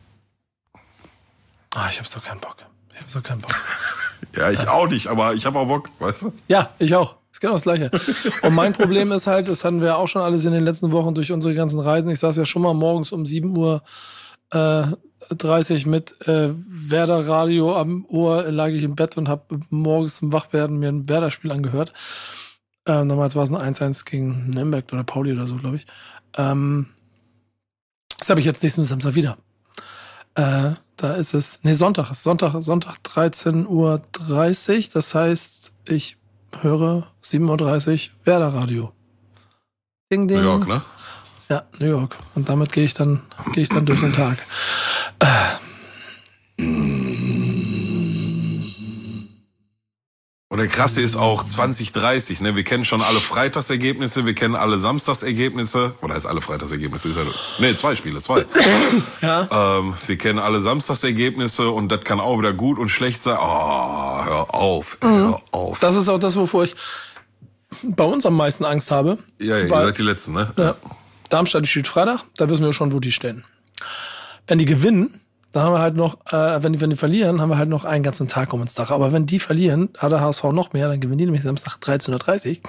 Ah, ich hab so keinen Bock. Ich hab so keinen Bock. Ja, ich auch nicht, aber ich habe auch Bock, weißt du? Ja, ich auch. Ist genau das Gleiche. Und mein Problem ist halt, das hatten wir auch schon alles in den letzten Wochen durch unsere ganzen Reisen. Ich saß ja schon mal morgens um sieben Uhr dreißig mit äh, Werder Radio am Ohr, lag ich im Bett und habe morgens zum Wachwerden mir ein Werder-Spiel angehört. Ähm, damals war es ein eins eins gegen Nürnberg oder Pauli oder so, glaube ich. Ähm, das habe ich jetzt nächsten Samstag wieder. Äh, da ist es, nee, Sonntag, Sonntag, Sonntag dreizehn Uhr dreißig, das heißt, ich höre sieben Uhr dreißig Werder Radio. Ding, ding. New York, ne? Ja, New York. Und damit gehe ich dann, gehe ich dann durch den Tag. Und der Krasse ist auch zwanzig dreißig, ne? Wir kennen schon alle Freitagsergebnisse, wir kennen alle Samstagsergebnisse. Oder heißt alle Freitagsergebnisse? Ist ja, nee, zwei Spiele, zwei. Ja. Ähm, wir kennen alle Samstagsergebnisse und das kann auch wieder gut und schlecht sein. Oh, hör auf, hör mhm. auf. Das ist auch das, wovor ich bei uns am meisten Angst habe. Ja, ihr seid die Letzten, ne? Ja. Darmstadt spielt Freitag, da wissen wir schon, wo die stehen. Wenn die gewinnen, dann haben wir halt noch, äh, wenn die, wenn die verlieren, haben wir halt noch einen ganzen Tag um uns Dach. Aber wenn die verlieren, hat der H S V noch mehr, dann gewinnen die nämlich Samstag dreizehn Uhr dreißig.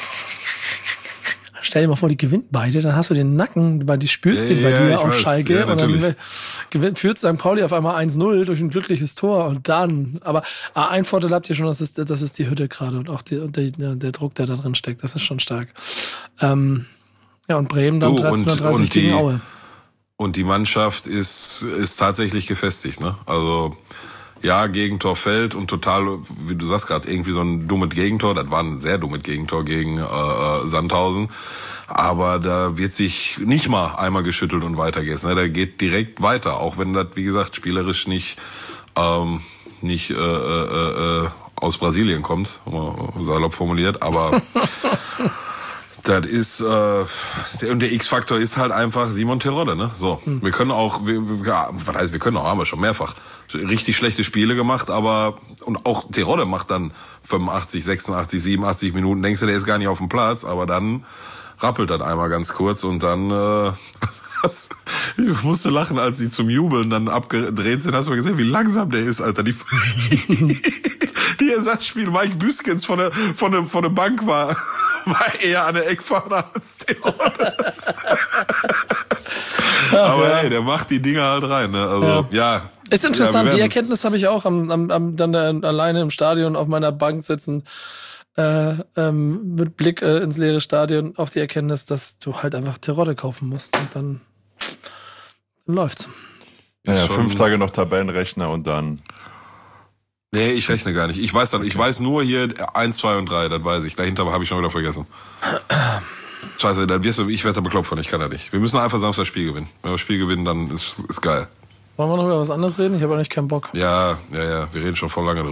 Stell dir mal vor, die gewinnen beide, dann hast du den Nacken, weil die spürst ja, den bei ja, dir auf weiß. Schalke Ja, und dann gewinnt, führt Sankt Pauli auf einmal eins null durch ein glückliches Tor und dann, aber ah, ein Vorteil habt ihr schon, das ist, das ist die Hütte gerade und auch die, und der, der Druck, der da drin steckt, das ist schon stark. Ähm, ja, und Bremen dann dreizehn Uhr dreißig gegen Aue. Und die Mannschaft ist, ist tatsächlich gefestigt, ne? Also, ja, Gegentor fällt und total, wie du sagst gerade, irgendwie so ein dummes Gegentor. Das war ein sehr dummes Gegentor gegen äh, Sandhausen. Aber da wird sich nicht mal einmal geschüttelt und weitergeht. Ne? Da geht direkt weiter, auch wenn das, wie gesagt, spielerisch nicht, ähm, nicht äh, äh, äh, aus Brasilien kommt, salopp formuliert, aber das ist, äh, und der X-Faktor ist halt einfach Simon Terodde, ne? So. Hm. Wir können auch, wir, ja, was heißt, wir können auch, haben wir schon mehrfach richtig schlechte Spiele gemacht, aber, und auch Terodde macht dann fünfundachtzig, sechsundachtzig, siebenundachtzig Minuten, denkst du, der ist gar nicht auf dem Platz, aber dann rappelt das einmal ganz kurz und dann, äh, ich musste lachen, als sie zum Jubeln dann abgedreht sind, hast du mal gesehen, wie langsam der ist, Alter. Die, die Ersatzspiel Mike Büskens von der, von der, von der Bank war, war eher an der Eckfahne als Terodde. Ja, aber ja. Hey, der macht die Dinger halt rein, ne? Also, ja. ja. Ist interessant, ja, die Erkenntnis habe ich auch am, am, am dann da, alleine im Stadion auf meiner Bank sitzen, äh, ähm, mit Blick äh, ins leere Stadion, auch die Erkenntnis, dass du halt einfach Terodde kaufen musst und dann, dann läuft's. Ja, ja, fünf Tage noch Tabellenrechner und dann. Nee, ich rechne gar nicht. Ich weiß dann, ich weiß nur hier eins, zwei und drei, das weiß ich. Dahinter habe ich schon wieder vergessen. Scheiße, dann wirst du, ich werde da bekloppt von, ich kann da nicht. Wir müssen einfach Samstag das Spiel gewinnen. Wenn wir das Spiel gewinnen, dann ist, ist geil. Wollen wir noch über was anderes reden? Ich habe eigentlich keinen Bock. Ja, ja, ja, wir reden schon voll lange drüber.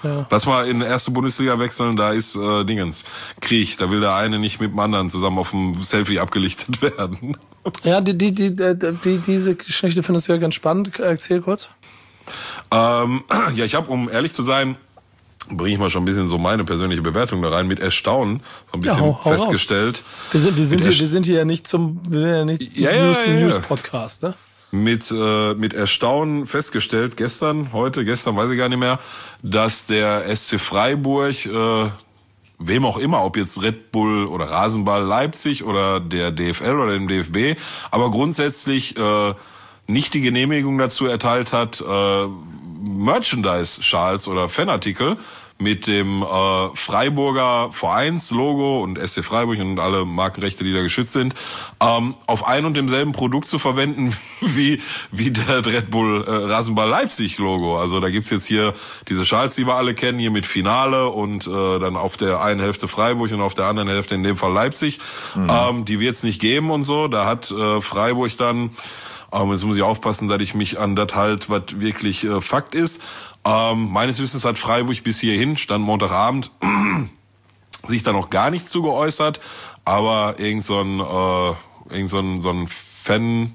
Ja. Lass mal in die erste Bundesliga wechseln, da ist äh, Dingens, Krieg. Da will der eine nicht mit dem anderen zusammen auf dem Selfie abgelichtet werden. Ja, die, die, die, die, diese Geschichte findest du ja ganz spannend. Erzähl kurz. Ähm, ja, ich habe, um ehrlich zu sein, bringe ich mal schon ein bisschen so meine persönliche Bewertung da rein, mit Erstaunen so ein bisschen ja, hau, hau auf. festgestellt. Wir sind, wir, sind hier, wir sind hier ja nicht zum wir sind ja nicht ja, News, ja, ja. News Podcast, ne? Mit, äh, mit Erstaunen festgestellt, gestern, heute, gestern, weiß ich gar nicht mehr, dass der S C Freiburg, äh, wem auch immer, ob jetzt Red Bull oder Rasenball Leipzig oder der D F L oder dem D F B, aber grundsätzlich äh, nicht die Genehmigung dazu erteilt hat, äh, Merchandise-Schals oder Fanartikel mit dem äh, Freiburger Vereinslogo und S C Freiburg und alle Markenrechte, die da geschützt sind, ähm, auf ein und demselben Produkt zu verwenden wie wie der Red Bull äh, Rasenball Leipzig Logo. Also da gibt's jetzt hier diese Schals, die wir alle kennen, hier mit Finale und äh, dann auf der einen Hälfte Freiburg und auf der anderen Hälfte in dem Fall Leipzig. Mhm. Ähm, die wird's nicht geben und so. Da hat äh, Freiburg dann, ähm, jetzt muss ich aufpassen, dass ich mich an das halt, was wirklich äh, Fakt ist. Ähm, meines Wissens hat Freiburg bis hierhin, stand Montagabend, sich da noch gar nicht zu geäußert, aber irgend so ein, äh, irgend so ein, so ein Fan,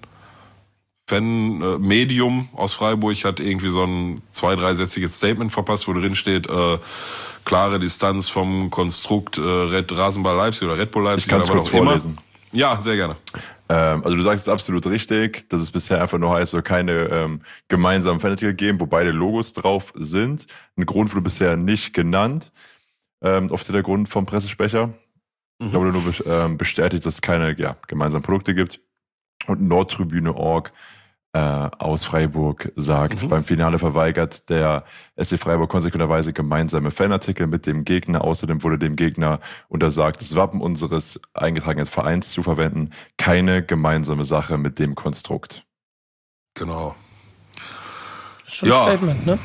Fan, äh, Medium aus Freiburg hat irgendwie so ein zwei-, dreisätziges Statement verpasst, wo drin steht, äh, klare Distanz vom Konstrukt äh, Red Rasenball Leipzig oder Red Bull Leipzig. Ich kann es kurz vorlesen. Immer. Ja, sehr gerne. Ähm, also du sagst es absolut richtig, dass es bisher einfach nur heißt, so keine ähm, gemeinsamen Fanartikel geben, wo beide Logos drauf sind. Ein Grund wurde bisher nicht genannt. Ähm, offizieller Grund vom Pressesprecher. Mhm. Ich glaube, nur ähm, bestätigt, dass es keine ja, gemeinsamen Produkte gibt. Und Nordtribüne Punkt org äh, aus Freiburg sagt, mhm. beim Finale verweigert der S C Freiburg konsequenterweise gemeinsame Fanartikel mit dem Gegner. Außerdem wurde dem Gegner untersagt, das Wappen unseres eingetragenen Vereins zu verwenden. Keine gemeinsame Sache mit dem Konstrukt. Genau. Das ist schon ja. ein Statement, ne?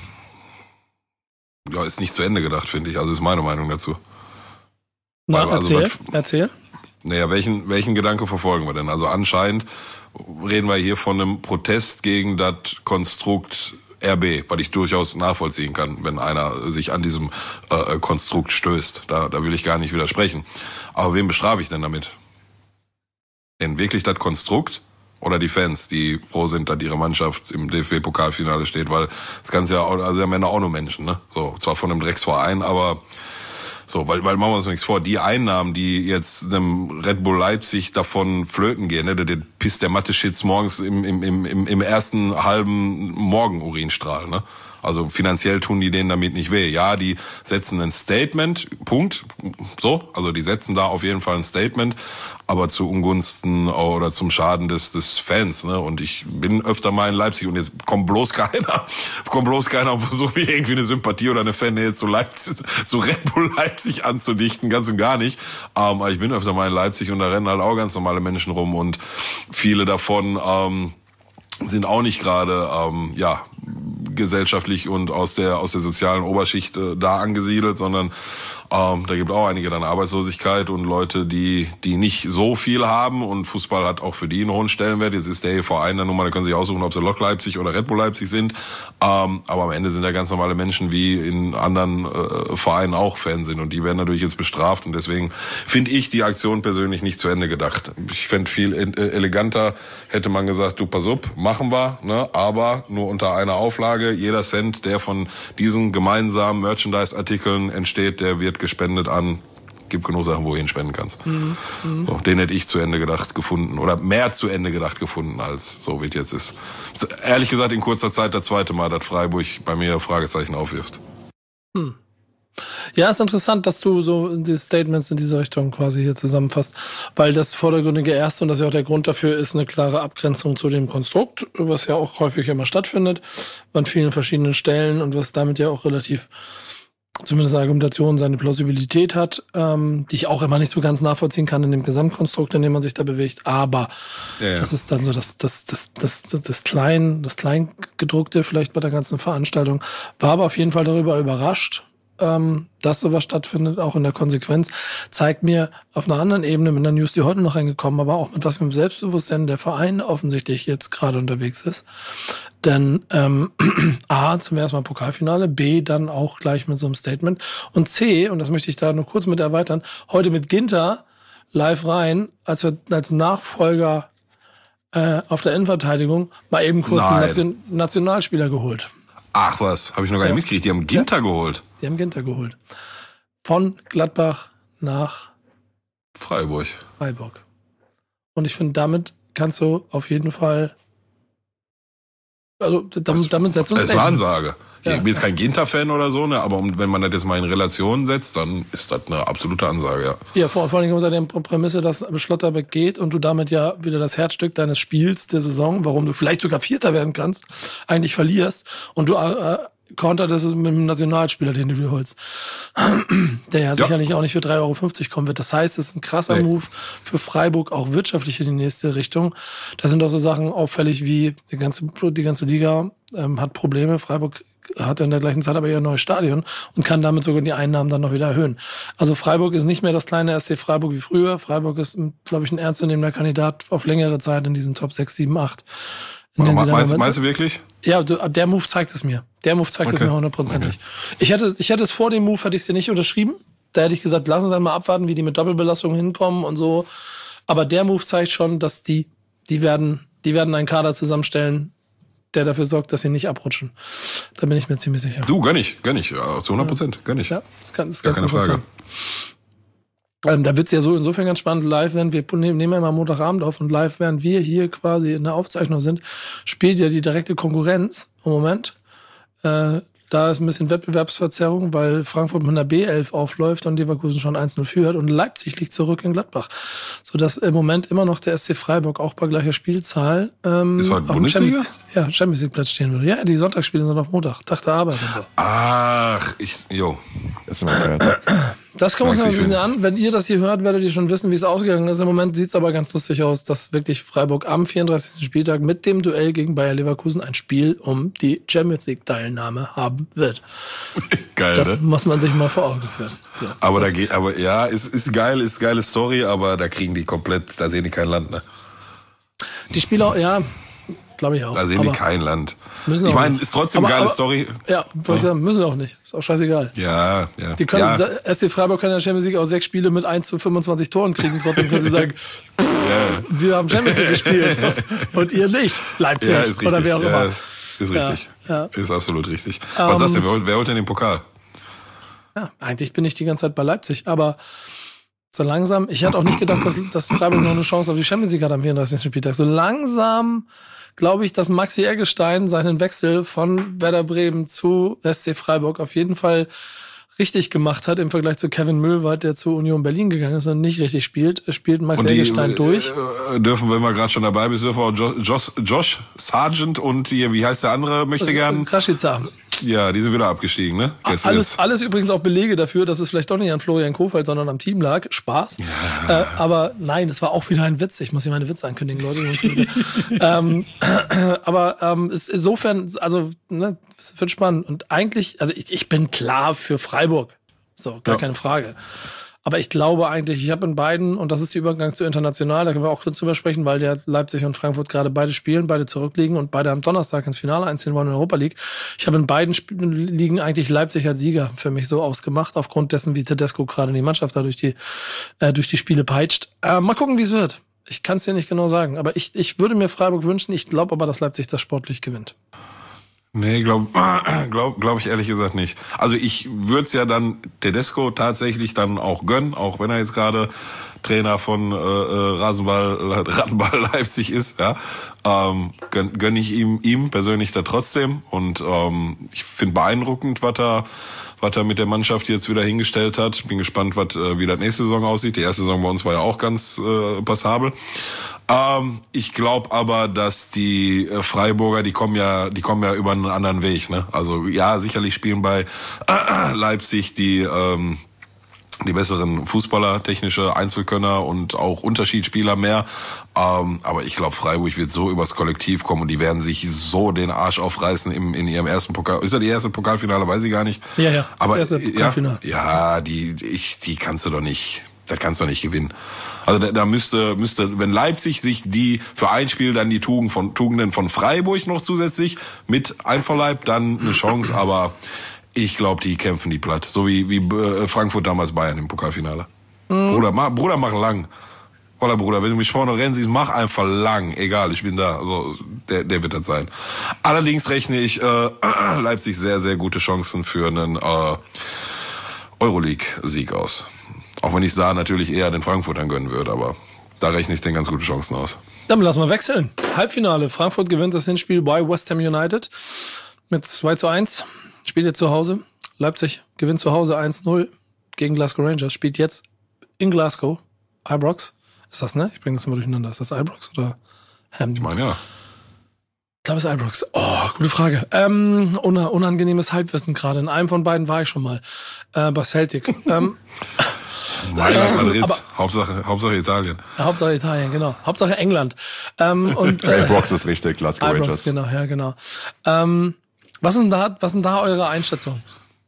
Ja, ist nicht zu Ende gedacht, finde ich. Also ist meine Meinung dazu. Na, also, erzähl, was, erzähl. Naja, welchen, welchen Gedanke verfolgen wir denn? Also anscheinend reden wir hier von einem Protest gegen das Konstrukt R B, weil ich durchaus nachvollziehen kann, wenn einer sich an diesem äh, Konstrukt stößt. Da, da will ich gar nicht widersprechen. Aber wen bestrafe ich denn damit? Denn wirklich das Konstrukt oder die Fans, die froh sind, dass ihre Mannschaft im D F B-Pokalfinale steht? Weil das Ganze ja, also am Ende auch nur Menschen, ne? So, zwar von einem Drecksverein, aber so, weil, weil machen wir uns nichts vor, die Einnahmen, die jetzt einem Red Bull Leipzig davon flöten gehen, ne, der, der pisst der Mathe-Shits morgens im, im, im, im ersten halben Morgenurinstrahl, ne? Also finanziell tun die denen damit nicht weh. Ja, die setzen ein Statement, Punkt, so, also die setzen da auf jeden Fall ein Statement, aber zu Ungunsten oder zum Schaden des des Fans, ne? Und ich bin öfter mal in Leipzig und jetzt kommt bloß keiner, kommt bloß keiner und versucht mir irgendwie eine Sympathie oder eine Fannähe zu Leipzig, zu Red Bull Leipzig anzudichten, ganz und gar nicht. Ähm, aber ich bin öfter mal in Leipzig und da rennen halt auch ganz normale Menschen rum und viele davon ähm, sind auch nicht gerade ähm, ja gesellschaftlich und aus der aus der sozialen Oberschicht äh, da angesiedelt, sondern ähm, da gibt auch einige dann Arbeitslosigkeit und Leute, die die nicht so viel haben und Fußball hat auch für die einen hohen Stellenwert. Jetzt ist der Verein dann Nummer, da können sie sich aussuchen, ob sie Lok Leipzig oder Red Bull Leipzig sind, ähm, aber am Ende sind ja ganz normale Menschen, wie in anderen äh, Vereinen auch Fans sind und die werden natürlich jetzt bestraft und deswegen finde ich die Aktion persönlich nicht zu Ende gedacht. Ich fände viel eleganter, hätte man gesagt, du pass auf, machen wir, ne, aber nur unter einer Auflage. Jeder Cent, der von diesen gemeinsamen Merchandise-Artikeln entsteht, der wird gespendet an, gibt genug Sachen, wo du ihn spenden kannst. Mhm. So, den hätte ich zu Ende gedacht gefunden oder mehr zu Ende gedacht gefunden, als so wie es jetzt ist. Ehrlich gesagt, in kurzer Zeit das zweite Mal, dass Freiburg bei mir Fragezeichen aufwirft. Hm. Ja, ist interessant, dass du so die Statements in diese Richtung quasi hier zusammenfasst, weil das vordergründige Erste, und das ist ja auch der Grund dafür, ist eine klare Abgrenzung zu dem Konstrukt, was ja auch häufig immer stattfindet, an vielen verschiedenen Stellen und was damit ja auch relativ, zumindest Argumentation, seine Plausibilität hat, ähm, die ich auch immer nicht so ganz nachvollziehen kann in dem Gesamtkonstrukt, in dem man sich da bewegt, aber ja, ja. das ist dann so das, das, das, das, das, das Klein, das Kleingedruckte vielleicht bei der ganzen Veranstaltung, war aber auf jeden Fall darüber überrascht, ähm, dass sowas stattfindet, auch in der Konsequenz, zeigt mir auf einer anderen Ebene mit einer News, die heute noch reingekommen, aber auch mit was mit dem Selbstbewusstsein der Verein offensichtlich jetzt gerade unterwegs ist. Denn ähm, A, zum ersten Mal Pokalfinale, B, dann auch gleich mit so einem Statement und C, und das möchte ich da nur kurz mit erweitern, heute mit Ginter live rein, als wir als Nachfolger äh, auf der Innenverteidigung mal eben kurz Nein. einen Nation- Nationalspieler geholt. Ach was, habe ich noch gar nicht Ja. mitgekriegt. Die haben Ginter ja. geholt. Die haben Ginter geholt. Von Gladbach nach Freiburg. Freiburg. Und ich finde, damit kannst du auf jeden Fall, also damit, damit setzt uns Das ist eine Ansage. Ja. Ich bin jetzt kein Ginter-Fan oder so, ne, aber wenn man das jetzt mal in Relation setzt, dann ist das eine absolute Ansage, ja. Ja, vor, vor allem unter der Prämisse, dass Schlotterbeck geht und du damit ja wieder das Herzstück deines Spiels der Saison, warum du vielleicht sogar Vierter werden kannst, eigentlich verlierst und du äh, Konter, das ist mit einem Nationalspieler, den du dir holst, der ja, ja sicherlich auch nicht für drei Euro fünfzig kommen wird. Das heißt, es ist ein krasser nee. Move für Freiburg, auch wirtschaftlich in die nächste Richtung. Da sind auch so Sachen auffällig wie die ganze, die ganze Liga ähm, hat Probleme. Freiburg hat in der gleichen Zeit aber ihr neues Stadion und kann damit sogar die Einnahmen dann noch wieder erhöhen. Also Freiburg ist nicht mehr das kleine S C Freiburg wie früher. Freiburg ist, glaube ich, ein ernstzunehmender Kandidat auf längere Zeit in diesen Top sechs, sieben, acht. Meinst, meinst du wirklich? Ja, der Move zeigt es mir. Der Move zeigt okay. es mir hundertprozentig. Okay. Ich hätte, ich hätte es vor dem Move, hätte ich es dir nicht unterschrieben. Da hätte ich gesagt, lass uns einmal abwarten, wie die mit Doppelbelastung hinkommen und so. Aber der Move zeigt schon, dass die, die werden, die werden einen Kader zusammenstellen, der dafür sorgt, dass sie nicht abrutschen. Da bin ich mir ziemlich sicher. Du, gönn ich, gönn ich. Ja, zu hundert Prozent, ja. gönn ich. Ja, das kann, das Gar keine Frage. Ähm, da wird's ja so insofern ganz spannend, live, wenn wir nehmen ja mal Montagabend auf und live, während wir hier quasi in der Aufzeichnung sind, spielt ja die direkte Konkurrenz im Moment. Äh, da ist ein bisschen Wettbewerbsverzerrung, weil Frankfurt mit einer B elf aufläuft und Leverkusen schon eins null führt und Leipzig liegt zurück in Gladbach. Sodass im Moment immer noch der S C Freiburg auch bei gleicher Spielzahl ähm, ist heute Bundesliga? Champions, ja, Champions League Platz stehen würde. Ja, die Sonntagsspiele sind auf Montag, Tag der Arbeit und so. Ach, ich, jo. Das ist immer Feiertag. Das kommt uns noch ein bisschen an. Wenn ihr das hier hört, werdet ihr schon wissen, wie es ausgegangen ist. Im Moment sieht es aber ganz lustig aus, dass wirklich Freiburg am vierunddreißigsten Spieltag mit dem Duell gegen Bayer Leverkusen ein Spiel um die Champions League Teilnahme haben wird. Geil, das ne? muss man sich mal vor Augen führen. So, aber da geht, aber ja, ist, ist geil, ist geile Story, aber da kriegen die komplett, da sehen die kein Land, ne? Die Spieler, ja, glaube ich auch. Da sehen aber die kein Land. Ich meine, ist trotzdem eine geile aber, Story. Ja, wollte ich sagen, müssen auch nicht. Ist auch scheißegal. Ja, ja. Die können, ja. S C Freiburg kann in der Champions League auch sechs Spiele mit eins zu fünfundzwanzig Toren kriegen. Trotzdem können sie sagen, pff, ja. wir haben Champions League gespielt und ihr nicht. Leipzig ja, ist oder wer auch immer. Ja, ist richtig. Ja, ja. Ist absolut richtig. Was um, sagst du, wer holt, wer holt denn den Pokal? Ja, eigentlich bin ich die ganze Zeit bei Leipzig, aber so langsam, ich hatte auch nicht gedacht, dass, dass Freiburg noch eine Chance auf die Champions League hat am vierunddreißigsten Spieltag. So langsam glaube ich, dass Maxi Eggestein seinen Wechsel von Werder Bremen zu S C Freiburg auf jeden Fall richtig gemacht hat im Vergleich zu Kevin Möhlweit, der zu Union Berlin gegangen ist und nicht richtig spielt. Es spielt Maxi die, Eggestein durch. Äh, dürfen, wenn wir gerade schon dabei sind, dürfen wir auch Josh, Josh Sargent und hier, wie heißt der andere, möchte gern? Rashica. Ja, die sind wieder abgestiegen, ne? Alles, alles übrigens auch Belege dafür, dass es vielleicht doch nicht an Florian Kohfeldt, sondern am Team lag. Spaß. Ja. Äh, aber nein, es war auch wieder ein Witz. Ich muss hier meine Witze ankündigen, Leute. ähm, aber ähm, ist insofern, also, ne, es wird spannend. Und eigentlich, also ich, ich bin klar für Freiburg. So, gar ja. keine Frage. Aber ich glaube eigentlich, ich habe in beiden, und das ist der Übergang zu international, da können wir auch kurz drüber sprechen, weil der Leipzig und Frankfurt gerade beide spielen, beide zurückliegen und beide am Donnerstag ins Finale einziehen wollen in der Europa League. Ich habe in beiden Spielen liegen eigentlich Leipzig als Sieger für mich so ausgemacht, aufgrund dessen, wie Tedesco gerade die Mannschaft da durch die, äh, durch die Spiele peitscht. Äh, mal gucken, wie es wird. Ich kann es dir nicht genau sagen, aber ich, ich würde mir Freiburg wünschen, ich glaube aber, dass Leipzig das sportlich gewinnt. Nee, glaube glaub, glaub ich ehrlich gesagt nicht. Also ich würde es ja dann Tedesco tatsächlich dann auch gönnen, auch wenn er jetzt gerade Trainer von äh, Rasenball, Rattenball Leipzig ist, ja, ähm, gönn, gönn ich ihm, ihm persönlich da trotzdem. Und ähm, ich finde beeindruckend, was er, was er mit der Mannschaft jetzt wieder hingestellt hat. Bin gespannt, was äh, wie das nächste Saison aussieht. Die erste Saison bei uns war ja auch ganz äh, passabel. Ähm, ich glaube aber, dass die äh, Freiburger, die kommen ja, die kommen ja über einen anderen Weg, ne? Also ja, sicherlich spielen bei äh, Leipzig die ähm, die besseren Fußballer, technische Einzelkönner und auch Unterschiedsspieler mehr. Ähm, aber ich glaube, Freiburg wird so übers Kollektiv kommen und die werden sich so den Arsch aufreißen im, in ihrem ersten Pokal. Ist ja die erste Pokalfinale, weiß ich gar nicht. Ja, ja. Aber das erste Pokalfinale. Ja, ja, die, ich, die kannst du doch nicht, das kannst du doch nicht gewinnen. Also da, da müsste, müsste, wenn Leipzig sich die für ein Spiel dann die Tugend von, Tugenden von Freiburg noch zusätzlich mit einverleibt, dann eine Chance, aber ich glaube, die kämpfen die platt. So wie, wie äh, Frankfurt damals Bayern im Pokalfinale. Mhm. Bruder, mach, Bruder, mach lang. Oder Bruder, wenn du mich vorne rennen siehst, mach einfach lang. Egal, ich bin da. Also, der, der wird das sein. Allerdings rechne ich äh, Leipzig sehr, sehr gute Chancen für einen äh, Euroleague-Sieg aus. Auch wenn ich da natürlich eher den Frankfurtern gönnen würde, aber da rechne ich den ganz gute Chancen aus. Dann lass mal wechseln. Halbfinale. Frankfurt gewinnt das Hinspiel bei West Ham United mit zwei zu eins. Spielt jetzt zu Hause. Leipzig gewinnt zu Hause eins null gegen Glasgow Rangers. Spielt jetzt in Glasgow. Ibrox. Ist das, ne? Ich bringe das mal durcheinander. Ist das Ibrox oder Hampden? Ich meine, ja. Ich glaube, es ist Ibrox. Oh, gute Frage. Ähm, unangenehmes Halbwissen gerade. In einem von beiden war ich schon mal. Äh, bei Celtic. ähm, Mailand, Madrid. Hauptsache, Hauptsache Italien. Hauptsache Italien, genau. Hauptsache England. Ähm, und, äh, Ibrox ist richtig, Glasgow Rangers. Ibrox, genau, ja, genau. Ähm, Was sind da, was sind da eure Einschätzungen?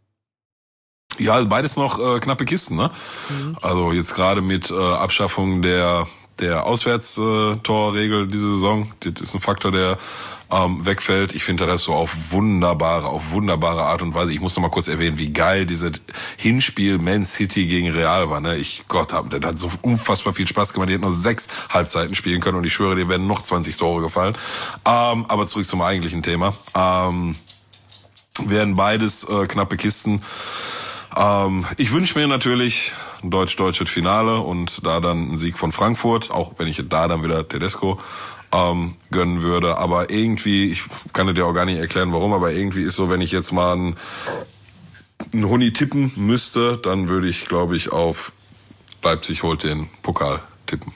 Ja, beides noch äh, knappe Kisten, ne? Mhm. Also jetzt gerade mit äh, Abschaffung der der Auswärtstorregel diese Saison, das ist ein Faktor, der ähm, wegfällt. Ich finde das so auf wunderbare, auf wunderbare Art und Weise. Ich muss noch mal kurz erwähnen, wie geil dieses Hinspiel Man City gegen Real war. Ne? Ich Gott, hab, das hat so unfassbar viel Spaß gemacht. Die hätten nur sechs Halbzeiten spielen können und ich schwöre, dir werden noch zwanzig Tore gefallen. Ähm, aber zurück zum eigentlichen Thema. Ähm, werden beides äh, knappe Kisten. Ähm, ich wünsche mir natürlich ein deutsch-deutsches Finale und da dann ein Sieg von Frankfurt, auch wenn ich da dann wieder Tedesco ähm, gönnen würde. Aber irgendwie, ich kann dir auch gar nicht erklären, warum, aber irgendwie ist so, wenn ich jetzt mal einen, einen Huni tippen müsste, dann würde ich, glaube ich, auf Leipzig holt den Pokal tippen.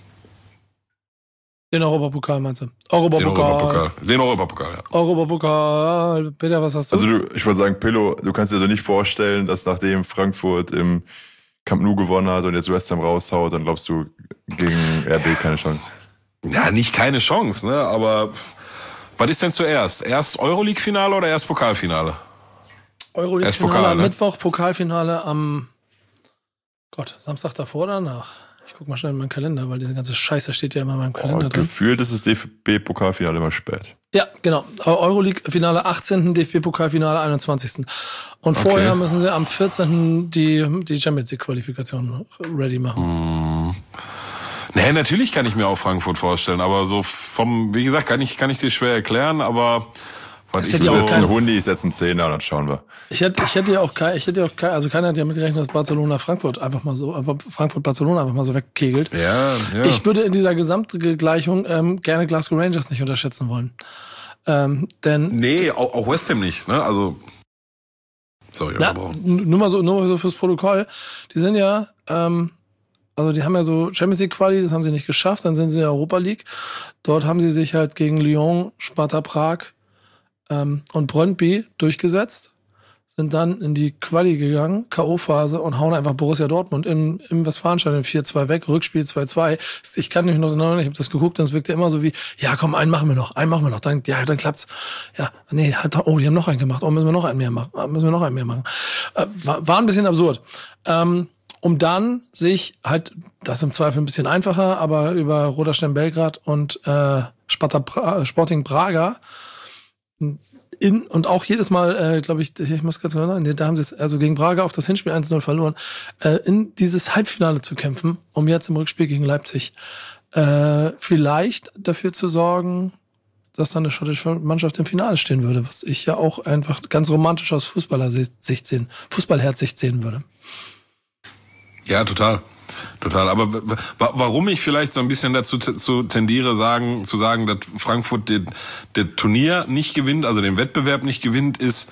Den Europapokal meinst du? Europapokal. Den Europapokal. Den Europapokal, ja. Europapokal. Peter, was hast du? Also du, ich würde sagen, Pillow, du kannst dir also nicht vorstellen, dass nachdem Frankfurt im Camp Nou gewonnen hat und jetzt West Ham raushaut, dann glaubst du, gegen R B keine Chance. Ja, nicht keine Chance, ne? Aber was ist denn zuerst? Erst Euroleague-Finale oder erst Pokalfinale? Euroleague-Finale Pokal, am ne? Mittwoch, Pokalfinale am Gott, Samstag davor oder danach? Ich guck mal schnell in meinen Kalender, weil diese ganze Scheiße steht ja immer in meinem Kalender oh, drin. Gefühlt ist das D F B-Pokalfinale immer spät. Ja, genau. Euroleague-Finale achtzehnten D F B-Pokalfinale einundzwanzigsten Und Okay. vorher müssen sie am vierzehnten die, die Champions League-Qualifikation ready machen. Hm. Nee, natürlich kann ich mir auch Frankfurt vorstellen, aber so vom, wie gesagt, kann ich, kann ich dir schwer erklären, aber was Das ich hätte Ich ich auch so, setze einen Hundi, ich setze einen Zehner und dann schauen wir. Ich hätte, ich hätte ja auch kein, ich hätte ja auch kein, also keiner hat ja mitgerechnet, dass Barcelona Frankfurt einfach mal so, Frankfurt Barcelona einfach mal so wegkegelt. ja, ja. Ich würde in dieser Gesamtgleichung ähm, gerne Glasgow Rangers nicht unterschätzen wollen. Ähm, denn nee, auch, auch West Ham nicht, ne, also, sorry, na, aber nur mal so, nur mal so fürs Protokoll. Die sind ja, ähm, also die haben ja so Champions League Quali, das haben sie nicht geschafft, dann sind sie in der Europa League. Dort haben sie sich halt gegen Lyon, Sparta Prag ähm, und Brøndby durchgesetzt, sind dann in die Quali gegangen, K O-Phase und hauen einfach Borussia Dortmund im, im Westfalenstadion vier zwei weg, Rückspiel zwei zwei. Ich kann mich noch erinnern, ich habe das geguckt und es wirkte immer so wie, ja komm, einen machen wir noch, einen machen wir noch, dann, ja, dann klappt's. Ja, nee, halt, oh, die haben noch einen gemacht, oh, müssen wir noch einen mehr machen, müssen wir noch einen mehr machen. Äh, war, war ein bisschen absurd. Ähm, um dann sich halt, das im Zweifel ein bisschen einfacher, aber über Roter Stern Belgrad und äh, Sparta pra- Sporting Braga in, und auch jedes Mal, äh, glaube ich, ich muss ganz genau sagen, da haben sie es, also gegen Braga auch das Hinspiel eins null verloren, äh, in dieses Halbfinale zu kämpfen, um jetzt im Rückspiel gegen Leipzig äh, vielleicht dafür zu sorgen, dass dann eine schottische Mannschaft im Finale stehen würde, was ich ja auch einfach ganz romantisch aus Fußballersicht sehen, Fußballherzsicht sehen würde. ja, total. Total. Aber w- w- warum ich vielleicht so ein bisschen dazu t- zu tendiere, sagen, zu sagen, dass Frankfurt den, den Turnier nicht gewinnt, also den Wettbewerb nicht gewinnt, ist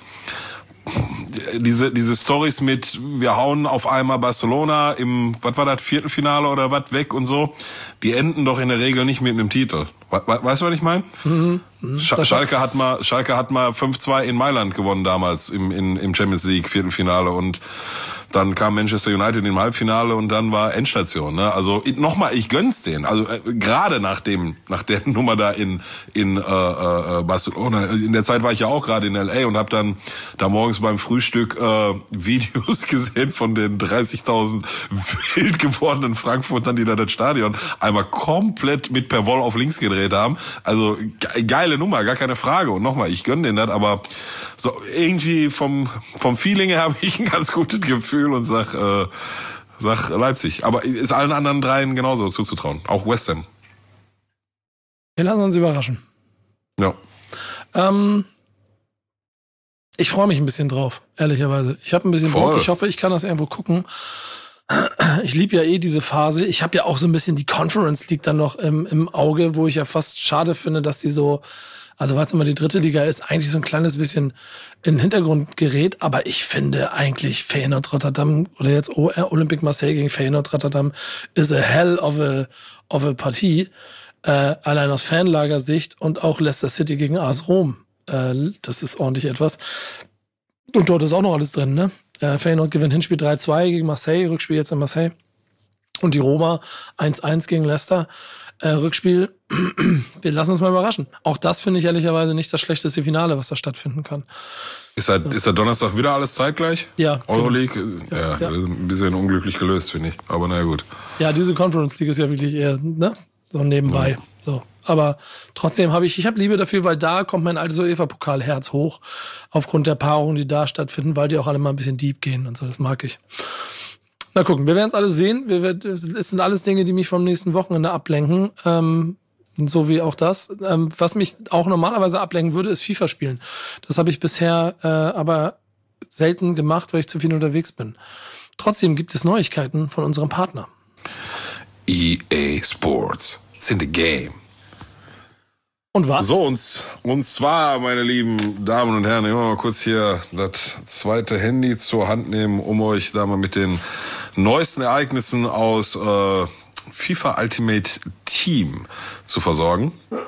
diese, diese Storys mit, wir hauen auf einmal Barcelona im, was war das, Viertelfinale oder was weg und so, die enden doch in der Regel nicht mit einem Titel. We- we- weißt du, was ich meine? Mhm. Sch- Schalke hat mal, Schalke hat mal fünf zwei in Mailand gewonnen damals im, in, im Champions League Viertelfinale und dann kam Manchester United im Halbfinale und dann war Endstation. Ne? Also nochmal, ich gönn's denen. Also äh, gerade nach dem, nach der Nummer da in in äh, äh, Barcelona. In der Zeit war ich ja auch gerade in L A und habe dann da morgens beim Frühstück äh, Videos gesehen von den dreißigtausend wild gewordenen Frankfurtern, die da das Stadion einmal komplett mit per Woll auf links gedreht haben. Also ge- geile Nummer, gar keine Frage. Und nochmal, ich gönn denen das, aber so irgendwie vom vom Feeling her habe ich ein ganz gutes Gefühl und sag, äh, sag Leipzig. Aber ist allen anderen dreien genauso zuzutrauen. Auch West Ham. Wir lassen uns überraschen. Ja. Ähm, ich freue mich ein bisschen drauf, ehrlicherweise. Ich habe ein bisschen Voll. Bock. Ich hoffe, ich kann das irgendwo gucken. Ich liebe ja eh diese Phase. Ich habe ja auch so ein bisschen die Conference League dann noch im, im Auge, wo ich ja fast schade finde, dass die so, also weil es immer die dritte Liga ist, eigentlich so ein kleines bisschen in den Hintergrund gerät. Aber ich finde eigentlich Feyenoord Rotterdam oder jetzt Olympique Marseille gegen Feyenoord Rotterdam ist a hell of a, of a Partie. Äh, allein aus Fanlagersicht und auch Leicester City gegen A S Rom. Äh, das ist ordentlich etwas. Und dort ist auch noch alles drin, ne? Äh, Feyenoord gewinnt Hinspiel drei zwei gegen Marseille, Rückspiel jetzt in Marseille. Und die Roma eins eins gegen Leicester. Äh, Rückspiel, wir lassen uns mal überraschen. Auch das finde ich ehrlicherweise nicht das schlechteste Finale, was da stattfinden kann. Ist da, ist da Donnerstag wieder alles zeitgleich? Ja. Euroleague? Ja, Ja, ja. das ist ein bisschen unglücklich gelöst, finde ich. Aber naja, gut. Ja, diese Conference League ist ja wirklich eher, ne? So nebenbei. Ja. So. Aber trotzdem habe ich, ich habe Liebe dafür, weil da kommt mein altes UEFA-Pokal-Herz hoch. Aufgrund der Paarungen, die da stattfinden, weil die auch alle mal ein bisschen deep gehen und so. Das mag ich. Na gucken, wir werden es alles sehen. Wir werden, es sind alles Dinge, die mich vom nächsten Wochenende ablenken. Ähm, so wie auch das. Ähm, was mich auch normalerweise ablenken würde, ist FIFA spielen. Das habe ich bisher äh, aber selten gemacht, weil ich zu viel unterwegs bin. Trotzdem gibt es Neuigkeiten von unserem Partner. E A Sports. It's in the game. Und was? So, und, und zwar, meine lieben Damen und Herren, ich will mal kurz hier das zweite Handy zur Hand nehmen, um euch da mal mit den neuesten Ereignissen aus äh, FIFA Ultimate Team zu versorgen.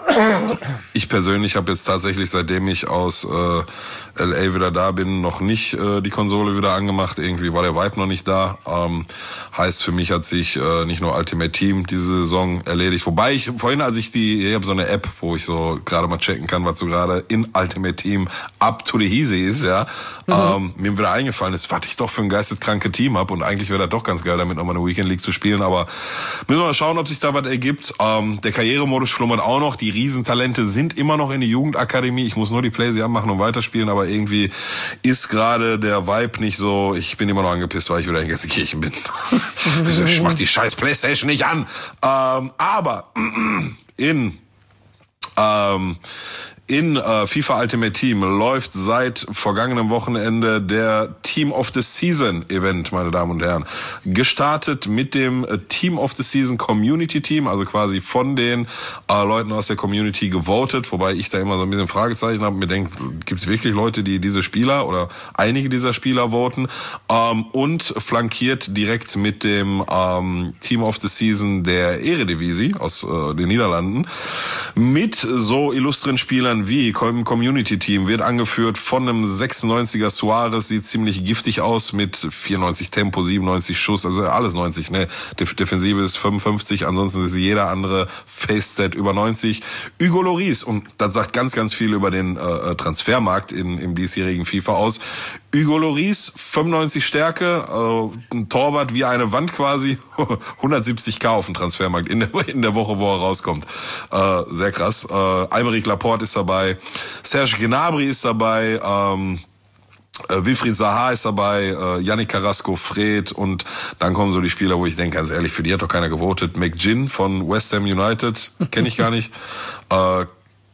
Ich persönlich habe jetzt tatsächlich, seitdem ich aus äh, L A wieder da bin, noch nicht äh, die Konsole wieder angemacht. Irgendwie war der Vibe noch nicht da. Ähm, heißt, für mich hat sich äh, nicht nur Ultimate Team diese Saison erledigt. Wobei ich vorhin, als ich die, ich habe so eine App, wo ich so gerade mal checken kann, was so gerade in Ultimate Team up to the easy ist, ja. Mhm. Ähm, mir wieder eingefallen ist, was ich doch für ein geisteskranke Team hab. Und eigentlich wäre das doch ganz geil, damit nochmal eine Weekend League zu spielen. Aber müssen wir mal schauen, ob sich da was ergibt. Ähm, der Karrieremodus schlummert auch noch. Die Riesentalente sind immer noch in der Jugendakademie. Ich muss nur die Plays anmachen und weiterspielen. Aber irgendwie ist gerade der Vibe nicht so. Ich bin immer noch angepisst, weil ich wieder in Gelsenkirchen bin. Ich mach die scheiß Playstation nicht an. Ähm, aber in ähm, in äh, FIFA Ultimate Team läuft seit vergangenem Wochenende der Team of the Season Event, meine Damen und Herren. Gestartet mit dem Team of the Season Community Team, also quasi von den äh, Leuten aus der Community gewotet, wobei ich da immer so ein bisschen Fragezeichen habe und mir denke, gibt es wirklich Leute, die diese Spieler oder einige dieser Spieler voten? Ähm, und flankiert direkt mit dem ähm, Team of the Season der Eredivisie aus äh, den Niederlanden mit so illustren Spielern wie im Community-Team, wird angeführt von einem sechsundneunziger Suarez, sieht ziemlich giftig aus mit vierundneunzig Tempo, siebenundneunzig Schuss, also alles neunzig, ne? Defensive ist fünfundfünfzig, ansonsten ist jeder andere Face-Stat über neunzig. Hugo Lloris, und das sagt ganz, ganz viel über den äh, Transfermarkt in, im diesjährigen FIFA aus. Hugo Lloris, fünfundneunzig Stärke, äh, ein Torwart wie eine Wand quasi, hundertsiebzig K auf dem Transfermarkt in der, in der Woche, wo er rauskommt. Äh, sehr krass. Äh, Aymeric Laporte ist dabei, Serge Gnabry ist dabei, ähm, äh, Wilfried Zaha ist dabei, äh, Yannick Carrasco, Fred, und dann kommen so die Spieler, wo ich denke, ganz ehrlich, für die hat doch keiner gewotet. McGinn von West Ham United, kenne ich gar nicht. äh,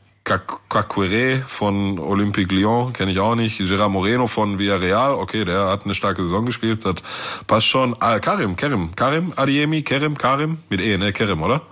Caquere von Olympique Lyon, kenne ich auch nicht. Gerard Moreno von Villarreal, okay, der hat eine starke Saison gespielt, das passt schon. Ah, Karim, Kerim, Karim, Adeyemi, Kerim, Karim, mit E, ne, Kerim, oder?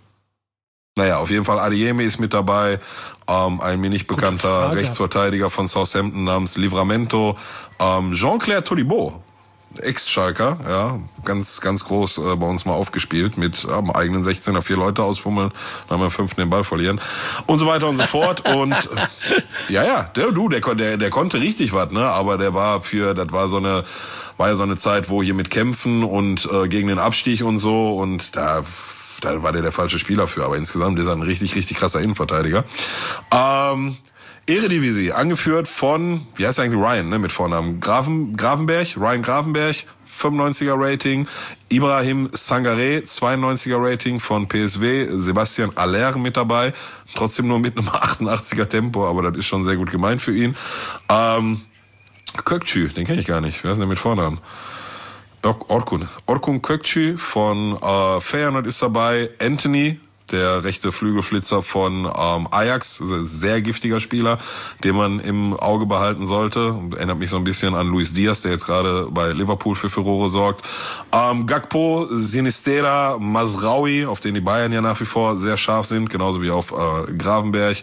Naja, auf jeden Fall Adeyemi ist mit dabei, ähm, ein mir nicht bekannter Rechtsverteidiger von Southampton namens Livramento, ähm, Jean-Claire Todibo Ex-Schalker, ja, ganz, ganz groß äh, bei uns mal aufgespielt mit am eigenen sechzehner vier Leute ausfummeln, dann am fünften den Ball verlieren und so weiter und so fort. Und äh, ja, ja, der du, der, der, der konnte richtig was, ne? Aber der war für, das war so eine, war ja so eine Zeit, wo hier mit Kämpfen und äh, gegen den Abstieg und so, und da, da war der der falsche Spieler für. Aber insgesamt ist er ein richtig, richtig krasser Innenverteidiger. Ähm, Eredivisie, angeführt von, wie heißt eigentlich Ryan, ne, mit Vornamen? Graven, Gravenberg, Ryan Gravenberg, fünfundneunziger Rating. Ibrahim Sangaré, zweiundneunziger Rating von P S V. Sebastian Aller mit dabei. Trotzdem nur mit einem achtundachtziger Tempo, aber das ist schon sehr gut gemeint für ihn. Ähm, Kökçü, den kenne ich gar nicht. Wer ist denn mit Vornamen? Orkun. Orkun Kökçü von äh, Feyenoord ist dabei. Anthony, der rechte Flügelflitzer von ähm, Ajax, sehr giftiger Spieler, den man im Auge behalten sollte. Erinnert mich so ein bisschen an Luis Diaz, der jetzt gerade bei Liverpool für Furore sorgt. Ähm, Gakpo, Sinistera, Mazraoui, auf den die Bayern ja nach wie vor sehr scharf sind, genauso wie auf äh, Gravenberg.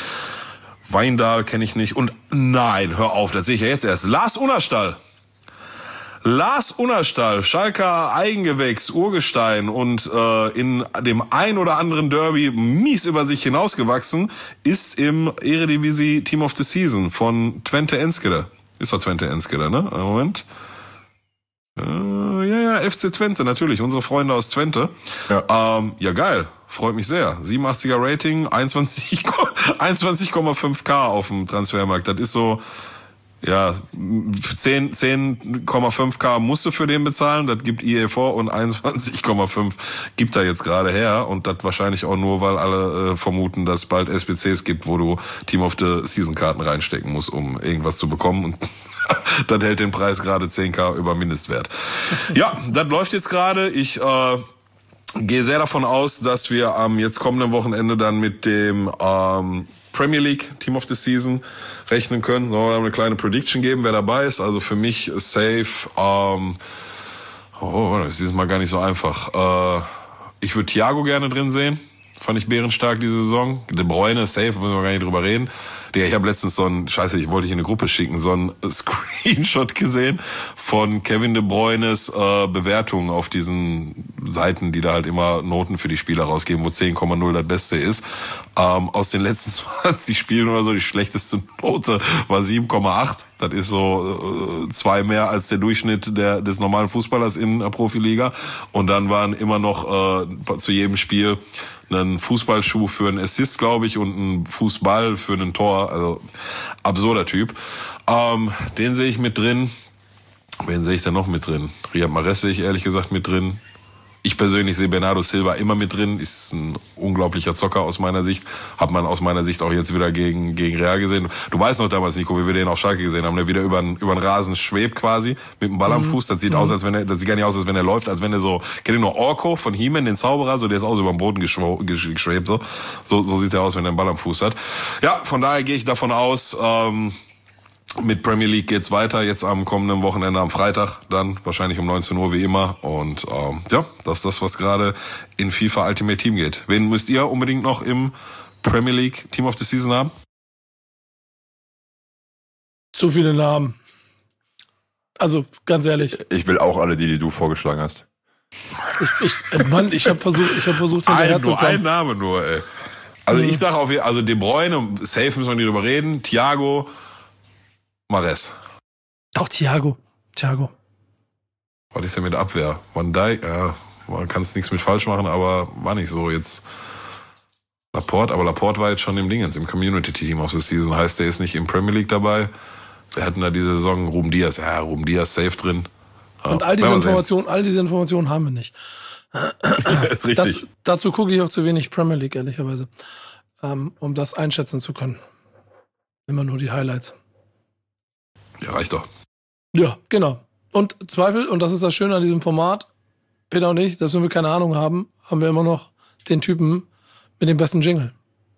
Weindal kenne ich nicht. Und nein, hör auf, das sehe ich ja jetzt erst. Lars Unnerstall. Lars Unnerstall, Schalker Eigengewächs, Urgestein und äh, in dem ein oder anderen Derby mies über sich hinausgewachsen, ist im Eredivisie Team of the Season von Twente Enschede. Ist doch Twente Enschede, ne? Moment. Äh, ja, ja, F C Twente, natürlich, unsere Freunde aus Twente. Ja, ähm, ja geil, freut mich sehr. siebenundachtziger Rating, einundzwanzig Komma fünf K auf dem Transfermarkt. Das ist so... Ja, zehn Komma fünf K musst du für den bezahlen, das gibt I E vor, und einundzwanzig Komma fünf gibt er jetzt gerade her, und das wahrscheinlich auch nur, weil alle äh, vermuten, dass bald S B Cs gibt, wo du Team of the Season Karten reinstecken musst, um irgendwas zu bekommen, und das hält den Preis gerade zehn K über Mindestwert. Ja, das läuft jetzt gerade. Ich äh, gehe sehr davon aus, dass wir am jetzt kommenden Wochenende dann mit dem ähm, Premier League Team of the Season rechnen können. Sollen wir eine kleine Prediction geben, wer dabei ist? Also für mich safe, ähm, oh, das ist dieses Mal gar nicht so einfach. Äh, ich würde Thiago gerne drin sehen. Fand ich bärenstark diese Saison. De Bruyne, safe, müssen wir gar nicht drüber reden. Digga, ich habe letztens so ein, scheiße, ich wollte ich in eine Gruppe schicken, so ein Screenshot gesehen von Kevin De Bruynes äh, Bewertungen auf diesen Seiten, die da halt immer Noten für die Spieler rausgeben, wo zehn Komma null das Beste ist. Ähm, aus den letzten zwanzig Spielen oder so, die schlechteste Note war sieben Komma acht. Das ist so äh, zwei mehr als der Durchschnitt der, des normalen Fußballers in der Profiliga. Und dann waren immer noch äh, zu jedem Spiel einen Fußballschuh für einen Assist, glaube ich, und einen Fußball für einen Tor. Also absurder Typ. Ähm, den sehe ich mit drin. Wen sehe ich da noch mit drin? Riyad Mahrez sehe ich ehrlich gesagt mit drin. Ich persönlich sehe Bernardo Silva immer mit drin. Ist ein unglaublicher Zocker aus meiner Sicht. Hat man aus meiner Sicht auch jetzt wieder gegen gegen Real gesehen. Du weißt noch damals, Nico, wie wir den auf Schalke gesehen haben, der wieder über den über den Rasen schwebt quasi mit dem Ball am Fuß. Das sieht mhm. aus, als wenn er, das sieht gar nicht aus, als wenn er läuft, als wenn er so, kennt ihr noch Orko von He-Man, den Zauberer, so der ist auch so über den Boden geschwebt, so. So so sieht er aus, wenn er einen Ball am Fuß hat. Ja, von daher gehe ich davon aus, ähm, mit Premier League geht's weiter, jetzt am kommenden Wochenende am Freitag, dann wahrscheinlich um neunzehn Uhr wie immer. Und ähm, ja, das ist das, was gerade in FIFA Ultimate Team geht. Wen müsst ihr unbedingt noch im Premier League Team of the Season haben? Zu viele Namen. Also, ganz ehrlich. Ich will auch alle die, die du vorgeschlagen hast. Ich, ich, Mann, ich habe versucht, ich habe versucht, hinterher zu kommen. Nur ein Name nur, ey. Also mhm. ich sage auf jeden Fall, also De Bruyne, safe müssen wir nicht drüber reden, Thiago, Mahrez. Doch, Thiago. Thiago. Was ist denn mit der Abwehr? Van Dijk, ja, man kann es nichts mit falsch machen, aber war nicht so jetzt. Laporte, aber Laporte war jetzt schon im Dingens, im Community-Team of the Season. Heißt, der ist nicht im Premier League dabei. Wir hatten da diese Saison Ruben Diaz. Ja, Ruben Diaz safe drin. Ja, und all diese Informationen, all diese Informationen haben wir nicht. ist richtig. Das, dazu gucke ich auch zu wenig Premier League, ehrlicherweise. Ähm, um das einschätzen zu können. Immer nur die Highlights. Ja, reicht doch. Ja, genau. Und Zweifel, und das ist das Schöne an diesem Format, Peter und ich, dass wenn wir keine Ahnung haben, haben wir immer noch den Typen mit dem besten Jingle.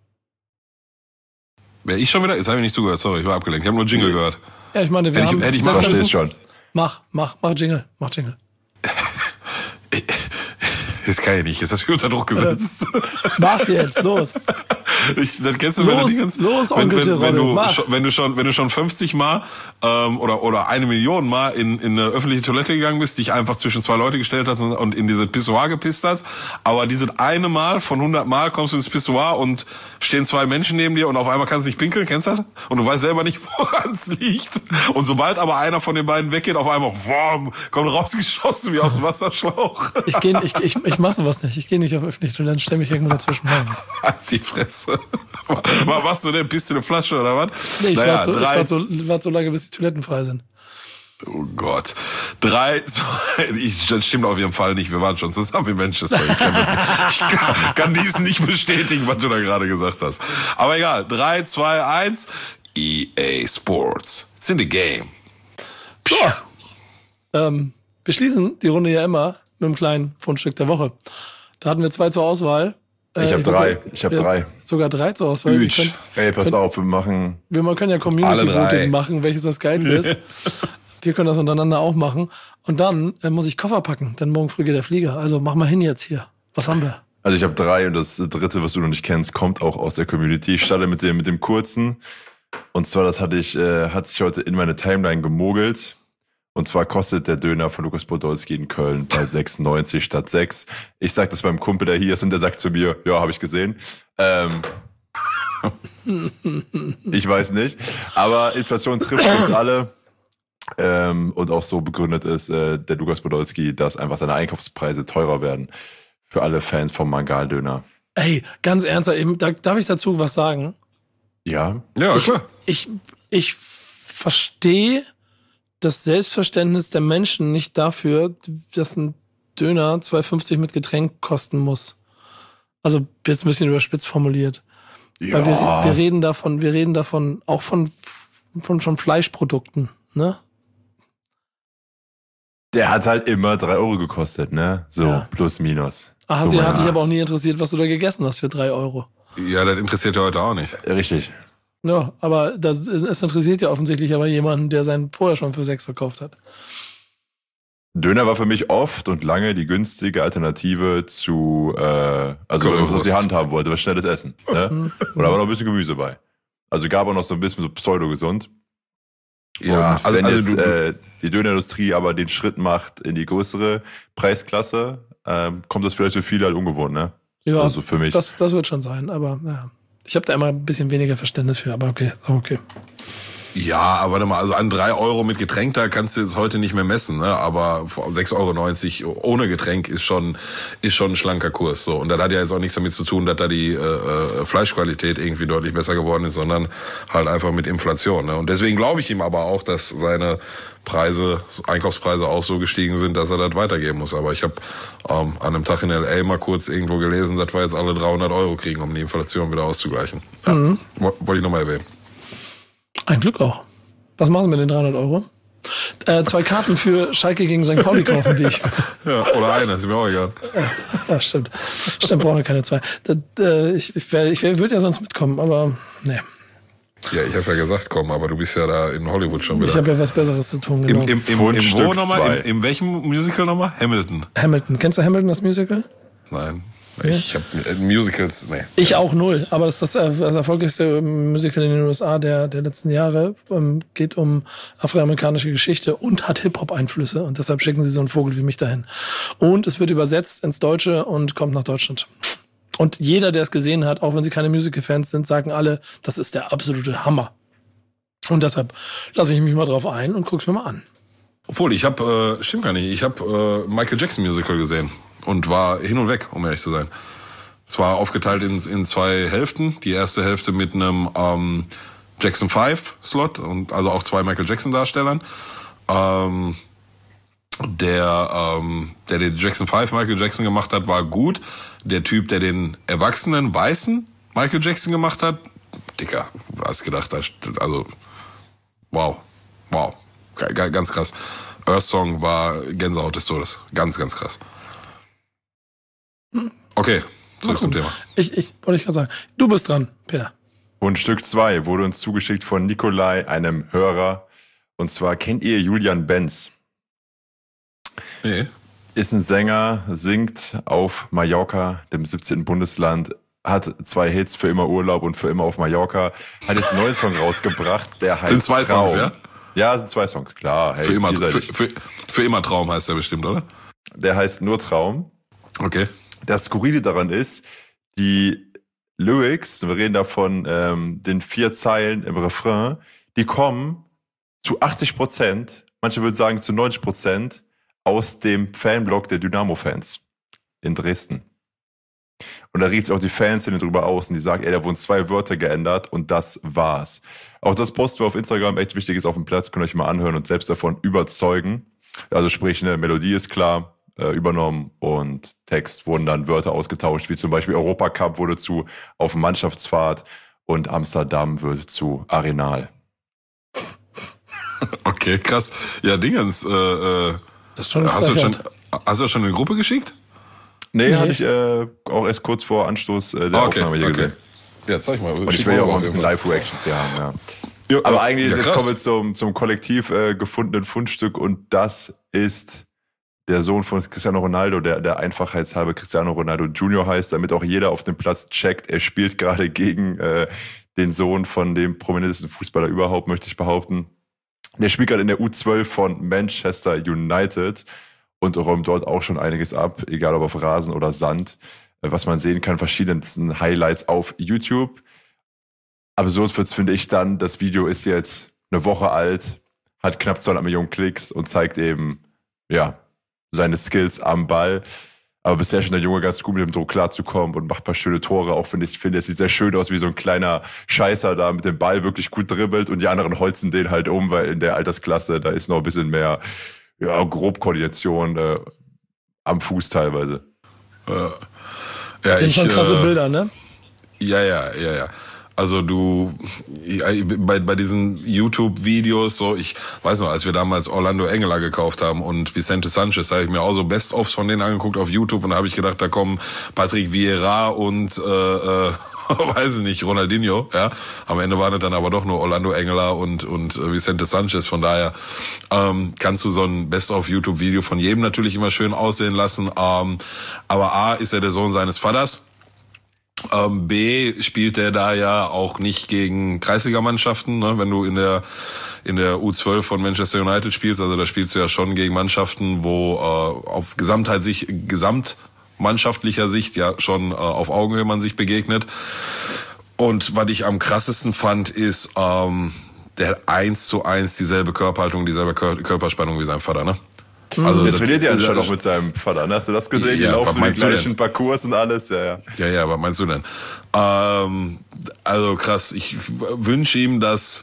Wäre ich schon wieder? Jetzt habe ich nicht zugehört, sorry, ich war abgelenkt. Ich habe nur Jingle gehört. Ja, ich meine, wir hätte haben... Ich, hätte ich mal verstehst schon. Mach, mach, mach Jingle, mach Jingle. Das kann ich nicht. Jetzt hast du mich unter Druck gesetzt. Mach jetzt, los. Ich, dann kennst du, los, wenn du die ganzen, los, wenn, Onkel wenn, wenn, du, mach. schon, wenn du schon, wenn du schon fünfzig Mal ähm, oder oder eine Million Mal in, in eine öffentliche Toilette gegangen bist, dich einfach zwischen zwei Leute gestellt hast und, und in diese Pissoir gepisst hast, aber dieses eine Mal von hundert Mal kommst du ins Pissoir und stehen zwei Menschen neben dir und auf einmal kannst du nicht pinkeln, kennst du das? Und du weißt selber nicht, woran es liegt. Und sobald aber einer von den beiden weggeht, auf einmal wom, kommt rausgeschossen wie aus dem Wasserschlauch. Ich gehe, ich, ich, ich mache sowas nicht. Ich gehe nicht auf öffentliche Toiletten, stelle mich irgendwo dazwischen rein. Halt die Fresse. Was machst du denn? Bist du eine Flasche oder was? Nee, ich naja, warte so, drei, wart so, wart so lange, bis die Toiletten frei sind. Oh Gott. Drei, zwei, ich, das stimmt auf jeden Fall nicht. Wir waren schon zusammen in Manchester. Ich kann, ich kann, kann dies nicht bestätigen, was du da gerade gesagt hast. Aber egal. Drei, zwei, eins. E A Sports. It's in the game. So. Ähm, wir schließen die Runde ja immer mit einem kleinen Fundstück der Woche. Da hatten wir zwei zur Auswahl. Ich habe drei. Ich habe drei. Sogar drei zur Auswahl. Üch. Können, Ey, pass können, auf, wir machen. Wir können ja Community Voting machen, welches das geilste ist. Wir können das untereinander auch machen. Und dann äh, muss ich Koffer packen, denn morgen früh geht der Flieger. Also mach mal hin jetzt hier. Was haben wir? Also ich habe drei und das dritte, was du noch nicht kennst, kommt auch aus der Community. Ich starte mit dem mit dem kurzen. Und zwar, das hatte ich, äh, hat sich heute in meine Timeline gemogelt. Und zwar kostet der Döner von Lukas Podolski in Köln bei sechs neunzig statt sechs. Ich sag das beim Kumpel, der hier ist, und der sagt zu mir, ja, habe ich gesehen. Ähm, ich weiß nicht. Aber Inflation trifft uns alle. Ähm, und auch so begründet ist äh, der Lukas Podolski, dass einfach seine Einkaufspreise teurer werden für alle Fans vom Mangal-Döner. Ey, ganz ernsthaft, eben, da, darf ich dazu was sagen? Ja? Ja, klar. Ich, ich, ich verstehe das Selbstverständnis der Menschen nicht dafür, dass ein Döner zwei fünfzig mit Getränk kosten muss. Also jetzt ein bisschen überspitzt formuliert. Ja. Weil wir, wir reden davon, wir reden davon auch von, von schon Fleischprodukten, ne? Der hat halt immer drei Euro gekostet, ne? So, ja. Plus, minus. Ach, sie hat dich aber auch nie interessiert, was du da gegessen hast für drei Euro. Ja, das interessiert ja heute auch nicht. Richtig. Ja, aber das, es interessiert ja offensichtlich aber jemanden, der seinen vorher schon für sechs verkauft hat. Döner war für mich oft und lange die günstige Alternative zu, äh, also was auf die Hand haben wollte, was schnelles Essen. Ne? Und da war noch ein bisschen Gemüse bei. Also gab auch noch so ein bisschen so pseudo-gesund. Ja, und also, wenn also jetzt du, äh, die Dönerindustrie aber den Schritt macht in die größere Preisklasse, ähm, kommt das vielleicht für viele halt ungewohnt, ne? Ja, also für mich. Das, das wird schon sein, aber ja. Ich habe da immer ein bisschen weniger Verständnis für, aber okay, okay. Ja, aber warte mal, also an drei Euro mit Getränk, da kannst du jetzt heute nicht mehr messen, ne? Aber sechs Euro neunzig ohne Getränk ist schon, ist schon ein schlanker Kurs, so. Und das hat ja jetzt auch nichts damit zu tun, dass da die äh, Fleischqualität irgendwie deutlich besser geworden ist, sondern halt einfach mit Inflation, ne? Und deswegen glaube ich ihm aber auch, dass seine Preise, Einkaufspreise auch so gestiegen sind, dass er das weitergeben muss. Aber ich habe ähm, an einem Tag in L A mal kurz irgendwo gelesen, dass wir jetzt alle dreihundert Euro kriegen, um die Inflation wieder auszugleichen. Ja, mhm. Wollte ich nochmal erwähnen. Ein Glück auch. Was machen Sie mit den dreihundert Euro? Äh, zwei Karten für Schalke gegen Sankt Pauli kaufen, wie ich. Ja, oder eine, ist mir auch egal. Ja, ja stimmt. Stimmt, brauchen wir keine zwei. Das, äh, ich ich, ich würde ja sonst mitkommen, aber nee. Ja, ich habe ja gesagt, komm, aber du bist ja da in Hollywood schon wieder. Ich habe ja was Besseres zu tun, genau. Im, im, im, im wo nochmal? Im, in welchem Musical nochmal? Hamilton. Hamilton. Kennst du Hamilton, das Musical? Nein. Ich habe Musicals, nee. Ich auch null, aber das ist das, das erfolgreichste Musical in den U S A der, der letzten Jahre. Ähm, geht um afroamerikanische Geschichte und hat Hip-Hop-Einflüsse und deshalb schicken sie so einen Vogel wie mich dahin. Und es wird übersetzt ins Deutsche und kommt nach Deutschland. Und jeder, der es gesehen hat, auch wenn sie keine Musical-Fans sind, sagen alle, das ist der absolute Hammer. Und deshalb lasse ich mich mal drauf ein und guck's mir mal an. Obwohl, ich habe, äh, stimmt gar nicht, ich habe äh, Michael Jackson Musical gesehen. Und war hin und weg, um ehrlich zu sein. Es war aufgeteilt in, in zwei Hälften. Die erste Hälfte mit einem ähm, Jackson fünf Slot und also auch zwei Michael Jackson Darstellern. Ähm, der, ähm, der den Jackson fünf Michael Jackson gemacht hat, war gut. Der Typ, der den erwachsenen, weißen Michael Jackson gemacht hat, Dicker, hast gedacht, also wow, wow, ganz krass. Earth Song war Gänsehaut des Todes. Ganz, ganz krass. Okay, zurück zum Thema. Ich, ich wollte ich gerade sagen, du bist dran, Peter. Und Stück zwei wurde uns zugeschickt von Nikolai, einem Hörer. Und zwar kennt ihr Julian Benz? Nee. Ist ein Sänger, singt auf Mallorca, dem siebzehnten Bundesland, hat zwei Hits, Für immer Urlaub und Für immer auf Mallorca, hat jetzt einen neuen Song rausgebracht, der heißt Sind zwei Traum. Songs, ja? Ja, sind zwei Songs, klar. Hey, für, immer, für, für, für immer Traum heißt der bestimmt, oder? Der heißt nur Traum. Okay. Das Skurrile daran ist, die Lyrics, wir reden davon, ähm, den vier Zeilen im Refrain, die kommen zu achtzig Prozent, manche würden sagen zu neunzig Prozent, aus dem Fanblog der Dynamo-Fans in Dresden. Und da riecht sich auch die Fanszene drüber aus und die sagen, ey, da wurden zwei Wörter geändert und das war's. Auch das posten wir auf Instagram, echt wichtig ist auf dem Platz, könnt ihr euch mal anhören und selbst davon überzeugen. Also sprich, eine Melodie ist klar, äh, übernommen und Text wurden dann Wörter ausgetauscht, wie zum Beispiel Europacup wurde zu Auf Mannschaftsfahrt und Amsterdam wird zu Arenal. Okay, krass. Ja, Dingens, äh, äh, das ist schon hast, du schon, hast du schon eine Gruppe geschickt? Nee, Nee. hatte ich äh, auch erst kurz vor Anstoß äh, der Ah, okay, Aufnahme hier okay. gesehen. Ja, zeig mal. Und ich will ja auch ein bisschen Live-Reactions hier haben, ja. Ja, Aber ja, eigentlich, ja, jetzt krass. kommen wir zum, zum kollektiv äh, gefundenen Fundstück und das ist der Sohn von Cristiano Ronaldo, der, der einfachheitshalber Cristiano Ronaldo Junior heißt, damit auch jeder auf dem Platz checkt, er spielt gerade gegen äh, den Sohn von dem prominentesten Fußballer überhaupt, möchte ich behaupten. Der spielt gerade in der U zwölf von Manchester United und räumt dort auch schon einiges ab, egal ob auf Rasen oder Sand, äh, was man sehen kann, verschiedensten Highlights auf YouTube. Absurd wird's, finde ich dann, das Video ist jetzt eine Woche alt, hat knapp zweihundert Millionen Klicks und zeigt eben, ja, seine Skills am Ball. Aber bisher schon der Junge ganz gut mit dem Druck klarzukommen und macht ein paar schöne Tore. Auch finde ich, finde, es sieht sehr schön aus, wie so ein kleiner Scheißer da mit dem Ball wirklich gut dribbelt und die anderen holzen den halt um, weil in der Altersklasse, da ist noch ein bisschen mehr, ja, Grobkoordination äh, am Fuß teilweise. Ja, Das sind ich, schon krasse äh, Bilder, ne? Ja, ja, ja, ja. Also du, ja, bei, bei diesen YouTube-Videos, so, ich weiß noch, als wir damals Orlando Engeler gekauft haben und Vicente Sanchez, habe ich mir auch so Best-ofs von denen angeguckt auf YouTube und da habe ich gedacht, da kommen Patrick Vieira und, äh, äh, weiß ich nicht, Ronaldinho, ja. Am Ende waren es dann aber doch nur Orlando Engeler und, und äh, Vicente Sanchez, von daher ähm, kannst du so ein Best-of-YouTube-Video von jedem natürlich immer schön aussehen lassen, ähm, aber A, ist er der Sohn seines Vaters. Ähm, B, spielt er da ja auch nicht gegen Kreisligamannschaften, ne? Wenn du in der in der U zwölf von Manchester United spielst, also da spielst du ja schon gegen Mannschaften, wo äh, auf Gesamtheit sich, gesamtmannschaftlicher Sicht ja schon äh, auf Augenhöhe man sich begegnet. Und was ich am krassesten fand, ist ähm, der eins zu eins dieselbe Körperhaltung, dieselbe Kör- Körperspannung wie sein Vater, ne? Also der das- trainiert ja das- anscheinend auch mit seinem Vater. Hast du das gesehen? Ja, Die laufen was die meinst du gleichen denn? Parcours und alles. Ja, ja. Ja, ja, was meinst du denn? Ähm, also krass, ich wünsche ihm, dass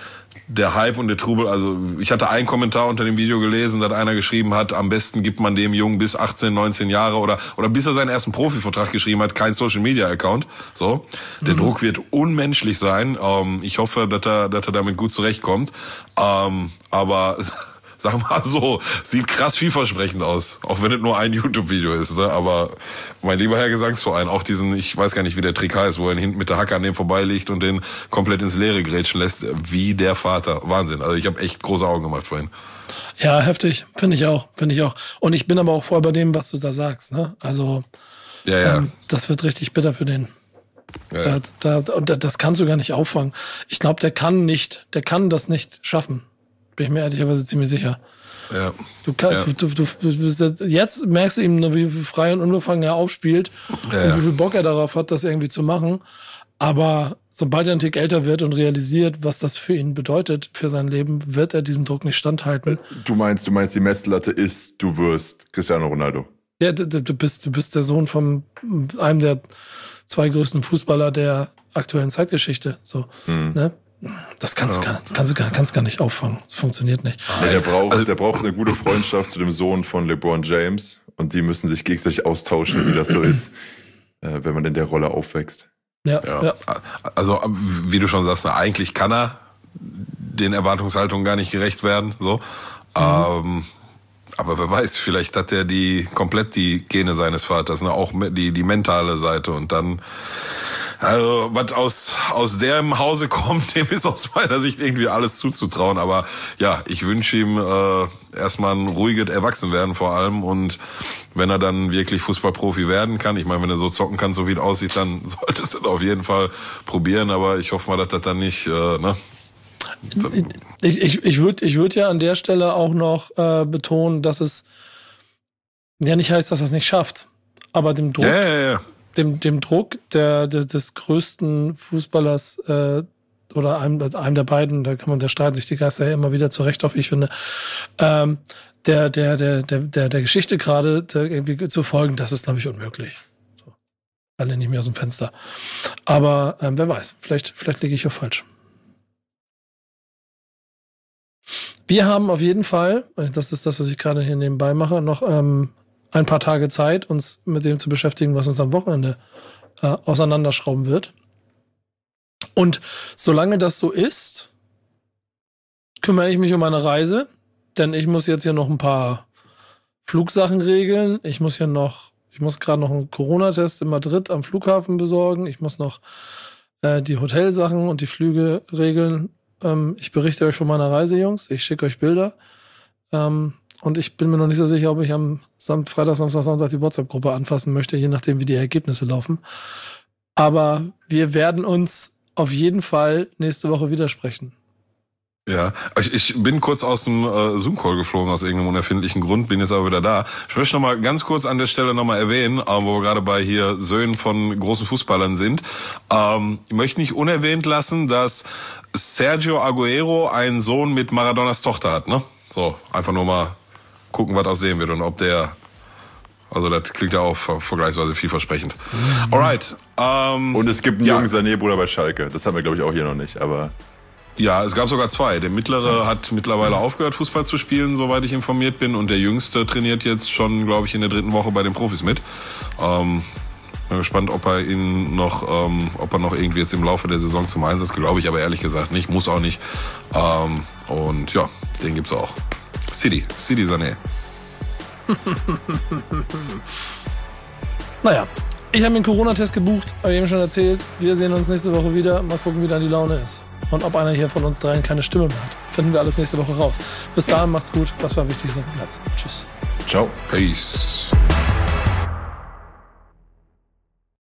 der Hype und der Trubel, also ich hatte einen Kommentar unter dem Video gelesen, da hat einer geschrieben hat, am besten gibt man dem Jungen bis achtzehn, neunzehn Jahre oder oder bis er seinen ersten Profivertrag geschrieben hat, kein Social-Media-Account. So, der mhm. Druck wird unmenschlich sein. Ähm, ich hoffe, dass er, dass er damit gut zurechtkommt. Ähm, aber sag mal so, sieht krass vielversprechend aus, auch wenn es nur ein YouTube-Video ist, ne? Aber mein lieber Herr Gesangsverein, auch diesen, ich weiß gar nicht, wie der Trick heißt, wo er ihn hinten mit der Hacke an dem vorbeiliegt und den komplett ins Leere grätschen lässt, wie der Vater. Wahnsinn. Also ich habe echt große Augen gemacht vorhin. Ja, heftig. Finde ich auch. Finde ich auch. Und ich bin aber auch voll bei dem, was du da sagst, ne? Also, Ja, ja. ähm, das wird richtig bitter für den. ja. Da, da, und das kannst du gar nicht auffangen. Ich glaube, der kann nicht, der kann das nicht schaffen. Bin ich mir ehrlicherweise ziemlich sicher. ja. Du, kann, Ja. du, du, du, du bist, jetzt merkst du ihm, nur, wie frei und unbefangen er aufspielt Ja, und ja. wie viel Bock er darauf hat, das irgendwie zu machen. Aber sobald er ein Tick älter wird und realisiert, was das für ihn bedeutet, für sein Leben, wird er diesem Druck nicht standhalten. Du meinst, du meinst, die Messlatte ist, du wirst Cristiano Ronaldo. Ja, du, du, bist, du bist der Sohn von einem der zwei größten Fußballer der aktuellen Zeitgeschichte. So, Mhm. ne? Das kannst, Ja. du gar, kannst, du gar, kannst gar nicht auffangen. Das funktioniert nicht. Nee, der braucht, Also- der braucht eine gute Freundschaft zu dem Sohn von LeBron James und die müssen sich gegenseitig austauschen, wie das so ist, äh, wenn man in der Rolle aufwächst. Ja, Ja. ja. Also, wie du schon sagst, na, eigentlich kann er den Erwartungshaltungen gar nicht gerecht werden, so. Mhm. Ähm, aber wer weiß, vielleicht hat er die, komplett die Gene seines Vaters, ne, auch die, die mentale Seite und dann, Also, was aus, aus dem Hause kommt, dem ist aus meiner Sicht irgendwie alles zuzutrauen. Aber ja, ich wünsche ihm äh, erstmal ein ruhiges Erwachsenwerden vor allem. Und wenn er dann wirklich Fußballprofi werden kann, ich meine, wenn er so zocken kann, so wie es aussieht, dann sollte es auf jeden Fall probieren. Aber ich hoffe mal, dass das dann nicht, äh, ne? Ich, ich, ich würde ich würd ja an der Stelle auch noch äh, betonen, dass es ja nicht heißt, dass er es nicht schafft. Aber dem Druck, ja, ja, ja. Dem, dem Druck der, der, des größten Fußballers äh, oder einem, einem der beiden, da kann man, der streiten sich die Geister ja immer wieder zurecht auf, ich finde, ähm, der, der, der, der, der, der Geschichte gerade irgendwie zu folgen, das ist, glaube ich, unmöglich. So. Alle nicht mehr aus dem Fenster. Aber ähm, wer weiß, vielleicht, vielleicht liege ich auch falsch. Wir haben auf jeden Fall, das ist das, was ich gerade hier nebenbei mache, noch ähm, ein paar Tage Zeit, uns mit dem zu beschäftigen, was uns am Wochenende äh, auseinanderschrauben wird. Und solange das so ist, kümmere ich mich um meine Reise, denn ich muss jetzt hier noch ein paar Flugsachen regeln. Ich muss hier noch, ich muss gerade noch einen Corona-Test in Madrid am Flughafen besorgen. Ich muss noch äh, die Hotelsachen und die Flüge regeln. Ähm, ich berichte euch von meiner Reise, Jungs. Ich schicke euch Bilder. Ähm, und ich bin mir noch nicht so sicher, ob ich am Sam- Freitag, Samstag, Sonntag die WhatsApp-Gruppe anfassen möchte, je nachdem, wie die Ergebnisse laufen. Aber wir werden uns auf jeden Fall nächste Woche widersprechen. Ja, ich, ich bin kurz aus dem äh, Zoom-Call geflogen, aus irgendeinem unerfindlichen Grund, bin jetzt aber wieder da. Ich möchte noch mal ganz kurz an der Stelle noch mal erwähnen, äh, wo wir gerade bei hier Söhnen von großen Fußballern sind. Ähm, ich möchte nicht unerwähnt lassen, dass Sergio Aguero einen Sohn mit Maradonas Tochter hat, ne? So, einfach nur mal gucken, was aussehen wird und ob der, also das klingt ja auch vergleichsweise vielversprechend. Mhm. Alright. Ähm, und es gibt einen ja. jungen Sané-Bruder bei Schalke. Das haben wir, glaube ich, auch hier noch nicht, aber... Ja, es gab sogar zwei. Der mittlere hat mittlerweile aufgehört, Fußball zu spielen, soweit ich informiert bin. Und der jüngste trainiert jetzt schon, glaube ich, in der dritten Woche bei den Profis mit. Ähm, bin gespannt, ob er ihn noch, ähm, ob er noch irgendwie jetzt im Laufe der Saison zum Einsatz, glaube ich, aber ehrlich gesagt nicht, muss auch nicht. Ähm, und ja, den gibt's auch. City, City Sané. Naja, ich habe mir einen Corona-Test gebucht, habe ich eben schon erzählt. Wir sehen uns nächste Woche wieder. Mal gucken, wie dann die Laune ist. Und ob einer hier von uns dreien keine Stimme mehr hat. Finden wir alles nächste Woche raus. Bis dahin, macht's gut. Das war wichtig auf dem Platz. Tschüss. Ciao. Peace.